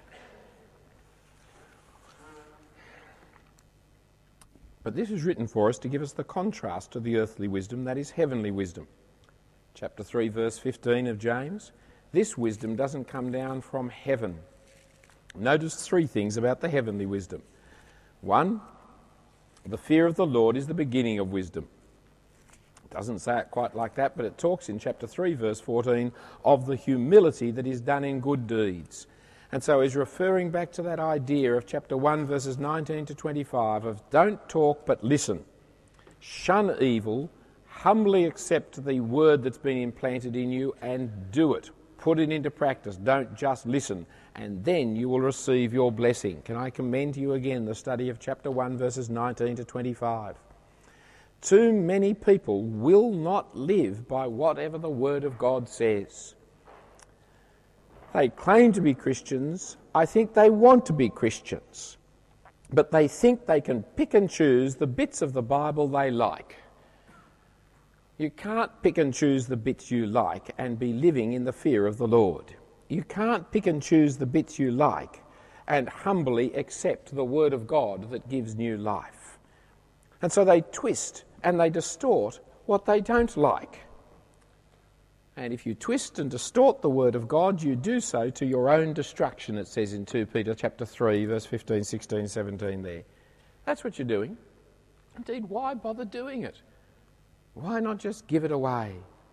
But this is written for us to give us the contrast to the earthly wisdom, that is heavenly wisdom. Chapter three, verse fifteen of James. This wisdom doesn't come down from heaven. Notice three things about the heavenly wisdom. One, the fear of the Lord is the beginning of wisdom. It doesn't say it quite like that, but it talks in chapter three, verse fourteen, of the humility that is done in good deeds. And so he's referring back to that idea of chapter one, verses nineteen to twenty-five, of don't talk but listen. Shun evil, humbly accept the word that's been implanted in you and do it. Put it into practice. Don't just listen, and then you will receive your blessing. Can I commend to you again the study of chapter one, verses nineteen to twenty-five? Too many people will not live by whatever the Word of God says. They claim to be Christians. I think they want to be Christians. But they think they can pick and choose the bits of the Bible they like. You can't pick and choose the bits you like and be living in the fear of the Lord. You can't pick and choose the bits you like and humbly accept the Word of God that gives new life. And so they twist and they distort what they don't like. And if you twist and distort the Word of God, you do so to your own destruction, it says in Second Peter chapter three, verse fifteen, sixteen, seventeen there. That's what you're doing. Indeed, why bother doing it? Why not just give it away?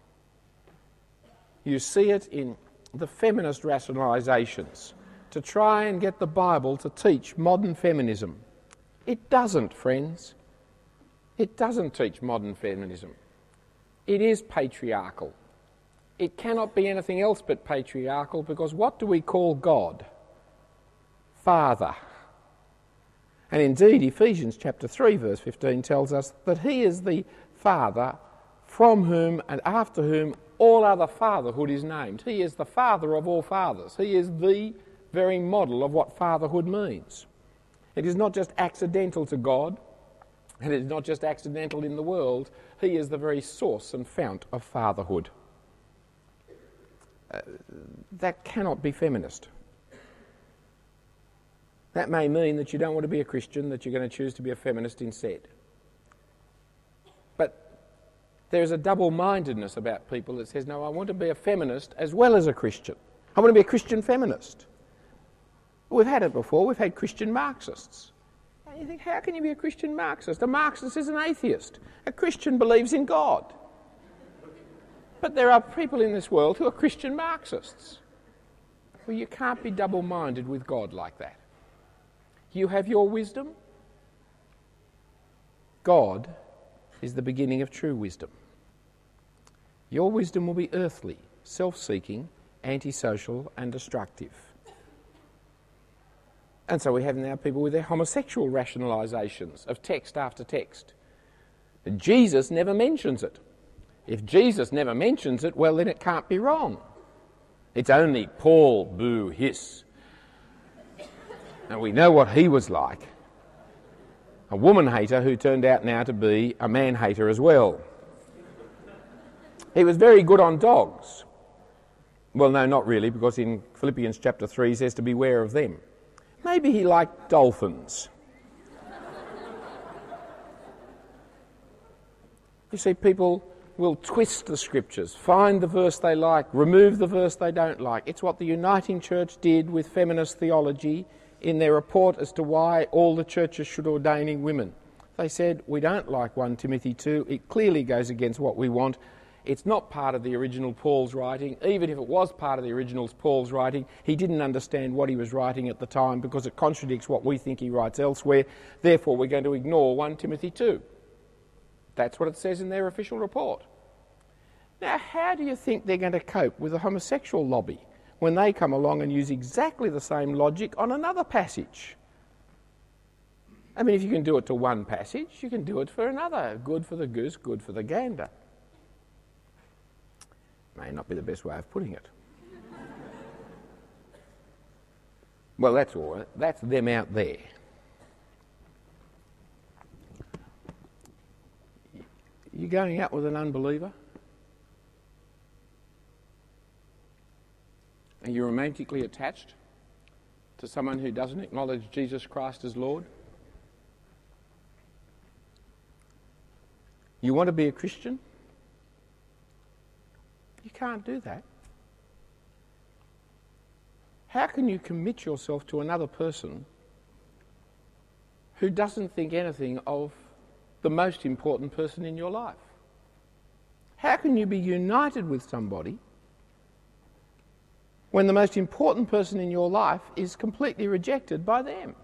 You see it in the feminist rationalisations to try and get the Bible to teach modern feminism. It doesn't, friends. It doesn't teach modern feminism. It is patriarchal. It cannot be anything else but patriarchal, because what do we call God? Father. And indeed, Ephesians chapter three, verse fifteen tells us that he is the Father from whom and after whom all other fatherhood is named. He is the Father of all fathers. He is the very model of what fatherhood means. It is not just accidental to God, and it is not just accidental in the world. He is the very source and fount of fatherhood. Uh, that cannot be feminist. That may mean that you don't want to be a Christian, that you're going to choose to be a feminist instead. But there's a double-mindedness about people that says, no, I want to be a feminist as well as a Christian. I want to be a Christian feminist. We've had it before. We've had Christian Marxists. And you think, how can you be a Christian Marxist? A Marxist is an atheist. A Christian believes in God. But there are people in this world who are Christian Marxists. Well, you can't be double-minded with God like that. You have your wisdom. God is the beginning of true wisdom. Your wisdom will be earthly, self-seeking, antisocial and destructive. And so we have now people with their homosexual rationalisations of text after text. And Jesus never mentions it. If Jesus never mentions it, well, then it can't be wrong. It's only Paul, boo, hiss. And we know what he was like. A woman hater who turned out now to be a man hater as well. He was very good on dogs. Well, no, not really, because in Philippians chapter three he says to beware of them. Maybe he liked dolphins. You see, people will twist the scriptures, find the verse they like, remove the verse they don't like. It's what the Uniting Church did with feminist theology in their report as to why all the churches should ordaining women. They said, we don't like First Timothy two, it clearly goes against what we want. It's not part of the original Paul's writing. Even if it was part of the original Paul's writing, he didn't understand what he was writing at the time because it contradicts what we think he writes elsewhere. Therefore, we're going to ignore First Timothy two. That's what it says in their official report. Now, how do you think they're going to cope with the homosexual lobby when they come along and use exactly the same logic on another passage? I mean, if you can do it to one passage, you can do it for another. Good for the goose, good for the gander. May not be the best way of putting it. Well, that's all right. That's them out there. You going out with an unbeliever? Are you romantically attached to someone who doesn't acknowledge Jesus Christ as Lord? You want to be a Christian? You can't do that. How can you commit yourself to another person who doesn't think anything of the most important person in your life? How can you be united with somebody when the most important person in your life is completely rejected by them?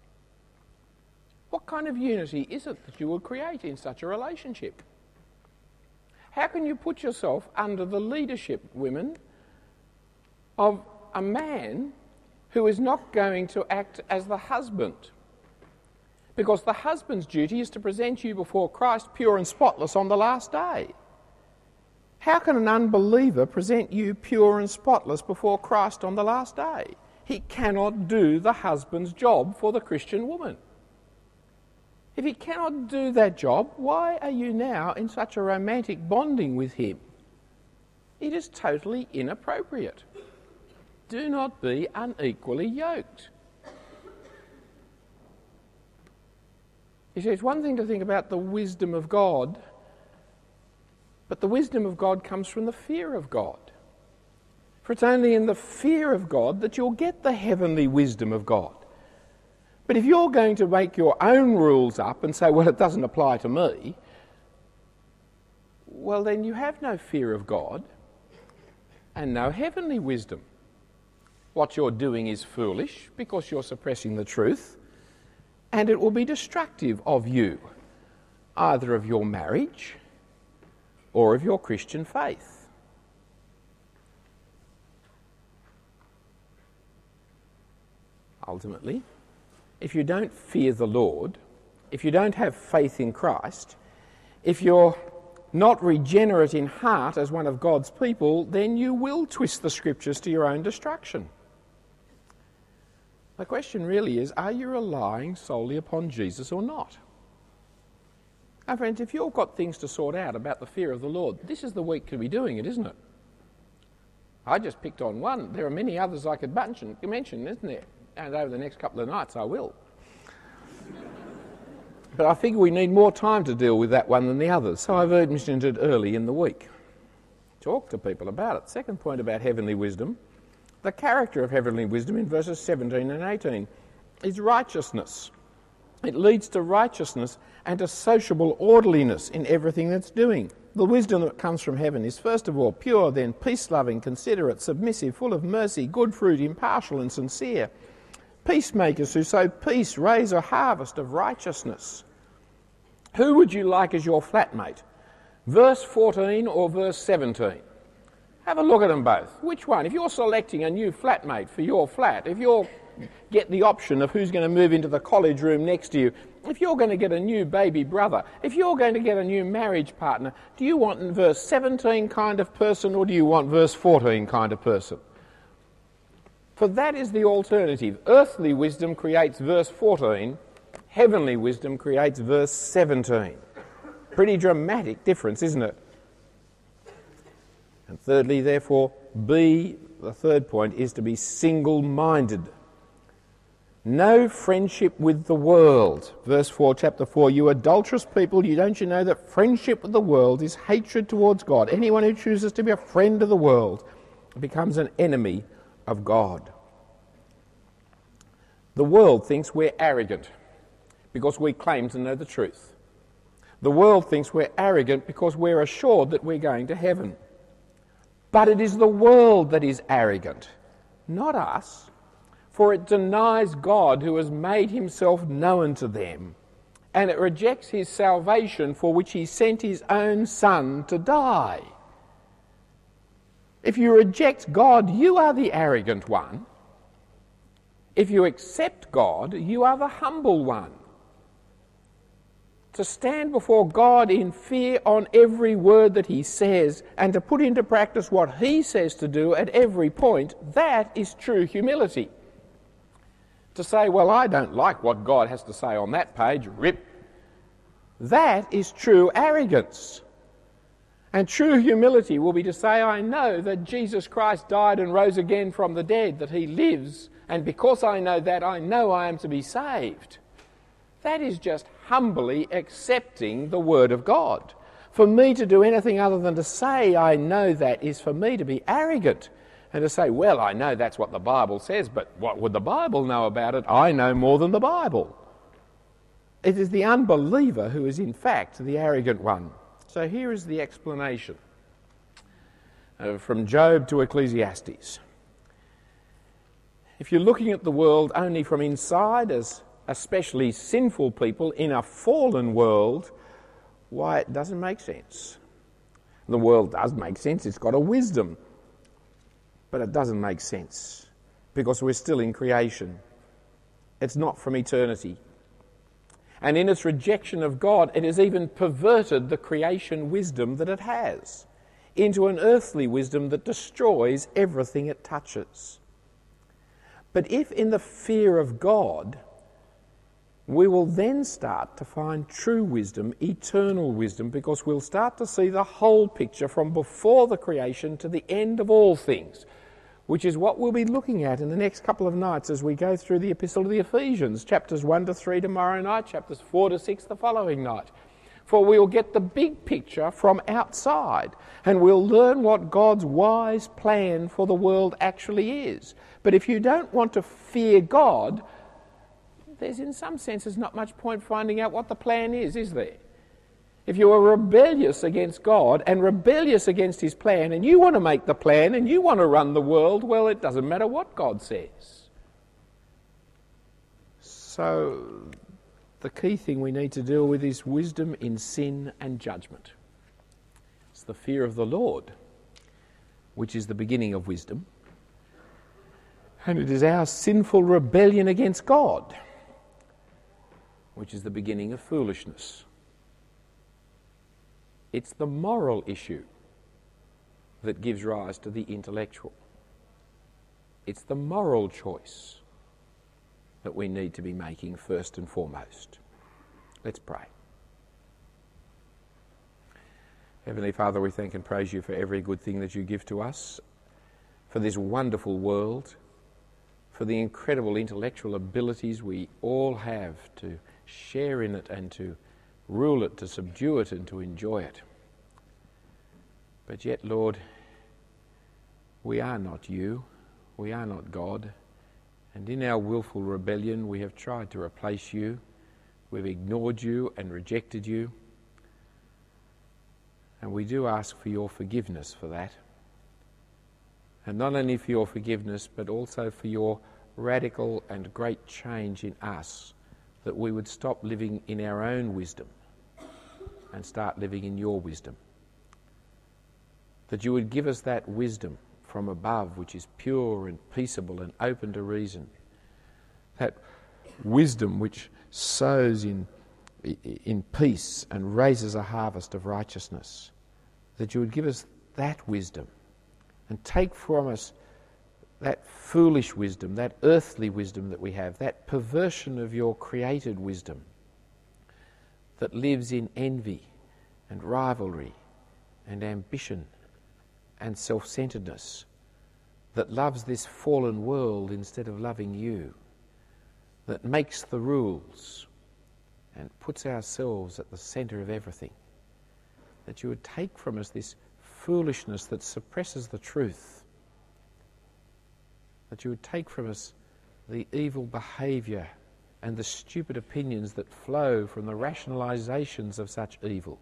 What kind of unity is it that you would create in such a relationship? How can you put yourself under the leadership, women, of a man who is not going to act as the husband? Because the husband's duty is to present you before Christ pure and spotless on the last day. How can an unbeliever present you pure and spotless before Christ on the last day? He cannot do the husband's job for the Christian woman. If he cannot do that job, why are you now in such a romantic bonding with him? It is totally inappropriate. Do not be unequally yoked. You see, it's one thing to think about the wisdom of God, but the wisdom of God comes from the fear of God. For it's only in the fear of God that you'll get the heavenly wisdom of God. But if you're going to make your own rules up and say, well, it doesn't apply to me, well, then you have no fear of God and no heavenly wisdom. What you're doing is foolish because you're suppressing the truth, and it will be destructive of you, either of your marriage or of your Christian faith. Ultimately, if you don't fear the Lord, if you don't have faith in Christ, if you're not regenerate in heart as one of God's people, then you will twist the Scriptures to your own destruction. The question really is, are you relying solely upon Jesus or not? Now, friends, if you've got things to sort out about the fear of the Lord, this is the week to be doing it, isn't it? I just picked on one. There are many others I could mention, isn't there? And over the next couple of nights I will. But I figure we need more time to deal with that one than the others, so I've mentioned it early in the week. Talk to people about it. Second point about heavenly wisdom. The character of heavenly wisdom in verses seventeen and eighteen is righteousness. It leads to righteousness and to sociable orderliness in everything that's doing. The wisdom that comes from heaven is first of all pure, then peace-loving, considerate, submissive, full of mercy, good fruit, impartial and sincere. Peacemakers who sow peace raise a harvest of righteousness. Who would you like as your flatmate? Verse fourteen or verse seventeen? Have a look at them both. Which one? If you're selecting a new flatmate for your flat, if you get the option of who's going to move into the college room next to you, if you're going to get a new baby brother, if you're going to get a new marriage partner, do you want verse seventeen kind of person or do you want verse fourteen kind of person? For that is the alternative. Earthly wisdom creates verse fourteen, heavenly wisdom creates verse seventeen. Pretty dramatic difference, isn't it? And thirdly, therefore, be, the third point, is to be single-minded. No friendship with the world. Verse four, chapter four, you adulterous people, you don't you know that friendship with the world is hatred towards God? Anyone who chooses to be a friend of the world becomes an enemy of God. The world thinks we're arrogant because we claim to know the truth. The world thinks we're arrogant because we're assured that we're going to heaven. But it is the world that is arrogant, not us, for it denies God who has made himself known to them, and it rejects his salvation for which he sent his own Son to die. If you reject God, you are the arrogant one. If you accept God, you are the humble one. To stand before God in fear on every word that he says and to put into practice what he says to do at every point, that is true humility. To say, well, I don't like what God has to say on that page, rip, that is true arrogance. And true humility will be to say, I know that Jesus Christ died and rose again from the dead, that he lives, and because I know that, I know I am to be saved. That is just humbly accepting the Word of God. For me to do anything other than to say I know that is for me to be arrogant and to say, well, I know that's what the Bible says, but what would the Bible know about it? I know more than the Bible. It is the unbeliever who is in fact the arrogant one. So here is the explanation uh, from Job to Ecclesiastes. If you're looking at the world only from inside as especially sinful people in a fallen world, why, it doesn't make sense. The world does make sense, it's got a wisdom, but it doesn't make sense because we're still in creation. It's not from eternity. And in its rejection of God, it has even perverted the creation wisdom that it has into an earthly wisdom that destroys everything it touches. But if in the fear of God, we will then start to find true wisdom, eternal wisdom, because we'll start to see the whole picture from before the creation to the end of all things. which is what we'll be looking at in the next couple of nights as we go through the Epistle to the Ephesians, chapters one to three tomorrow night, chapters four to six the following night. For we'll get the big picture from outside, and we'll learn what God's wise plan for the world actually is. But if you don't want to fear God, there's in some senses not much point finding out what the plan is, is there? If you are rebellious against God and rebellious against his plan, and you want to make the plan and you want to run the world, well, it doesn't matter what God says. So the key thing we need to deal with is wisdom in sin and judgment. It's the fear of the Lord, which is the beginning of wisdom. And it is our sinful rebellion against God, which is the beginning of foolishness. It's the moral issue that gives rise to the intellectual. It's the moral choice that we need to be making first and foremost. Let's pray. Heavenly Father, we thank and praise you for every good thing that you give to us, for this wonderful world, for the incredible intellectual abilities we all have to share in it and to rule it, to subdue it and to enjoy it. But yet, Lord, we are not you, we are not God, and in our willful rebellion we have tried to replace you, we've ignored you and rejected you, and we do ask for your forgiveness for that. And not only for your forgiveness, but also for your radical and great change in us, that we would stop living in our own wisdom and start living in your wisdom. That you would give us that wisdom from above, which is pure and peaceable and open to reason. That wisdom which sows in, in peace and raises a harvest of righteousness. That you would give us that wisdom and take from us that foolish wisdom, that earthly wisdom that we have, that perversion of your created wisdom that lives in envy and rivalry and ambition and self-centeredness, that loves this fallen world instead of loving you, that makes the rules and puts ourselves at the centre of everything. That you would take from us this foolishness that suppresses the truth. That you would take from us the evil behaviour and the stupid opinions that flow from the rationalisations of such evil.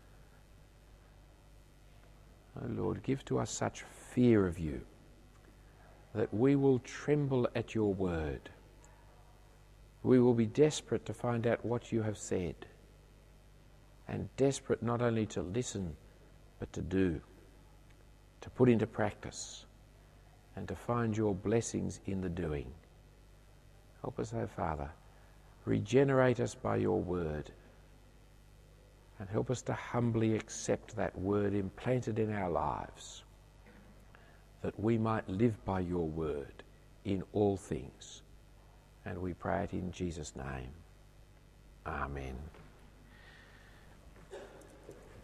Oh Lord, give to us such fear of you that we will tremble at your word. We will be desperate to find out what you have said, and desperate not only to listen but to do, to put into practice, and to find your blessings in the doing. Help us, O Father. Regenerate us by your word, and help us to humbly accept that word implanted in our lives, that we might live by your word in all things. And we pray it in Jesus' name. Amen.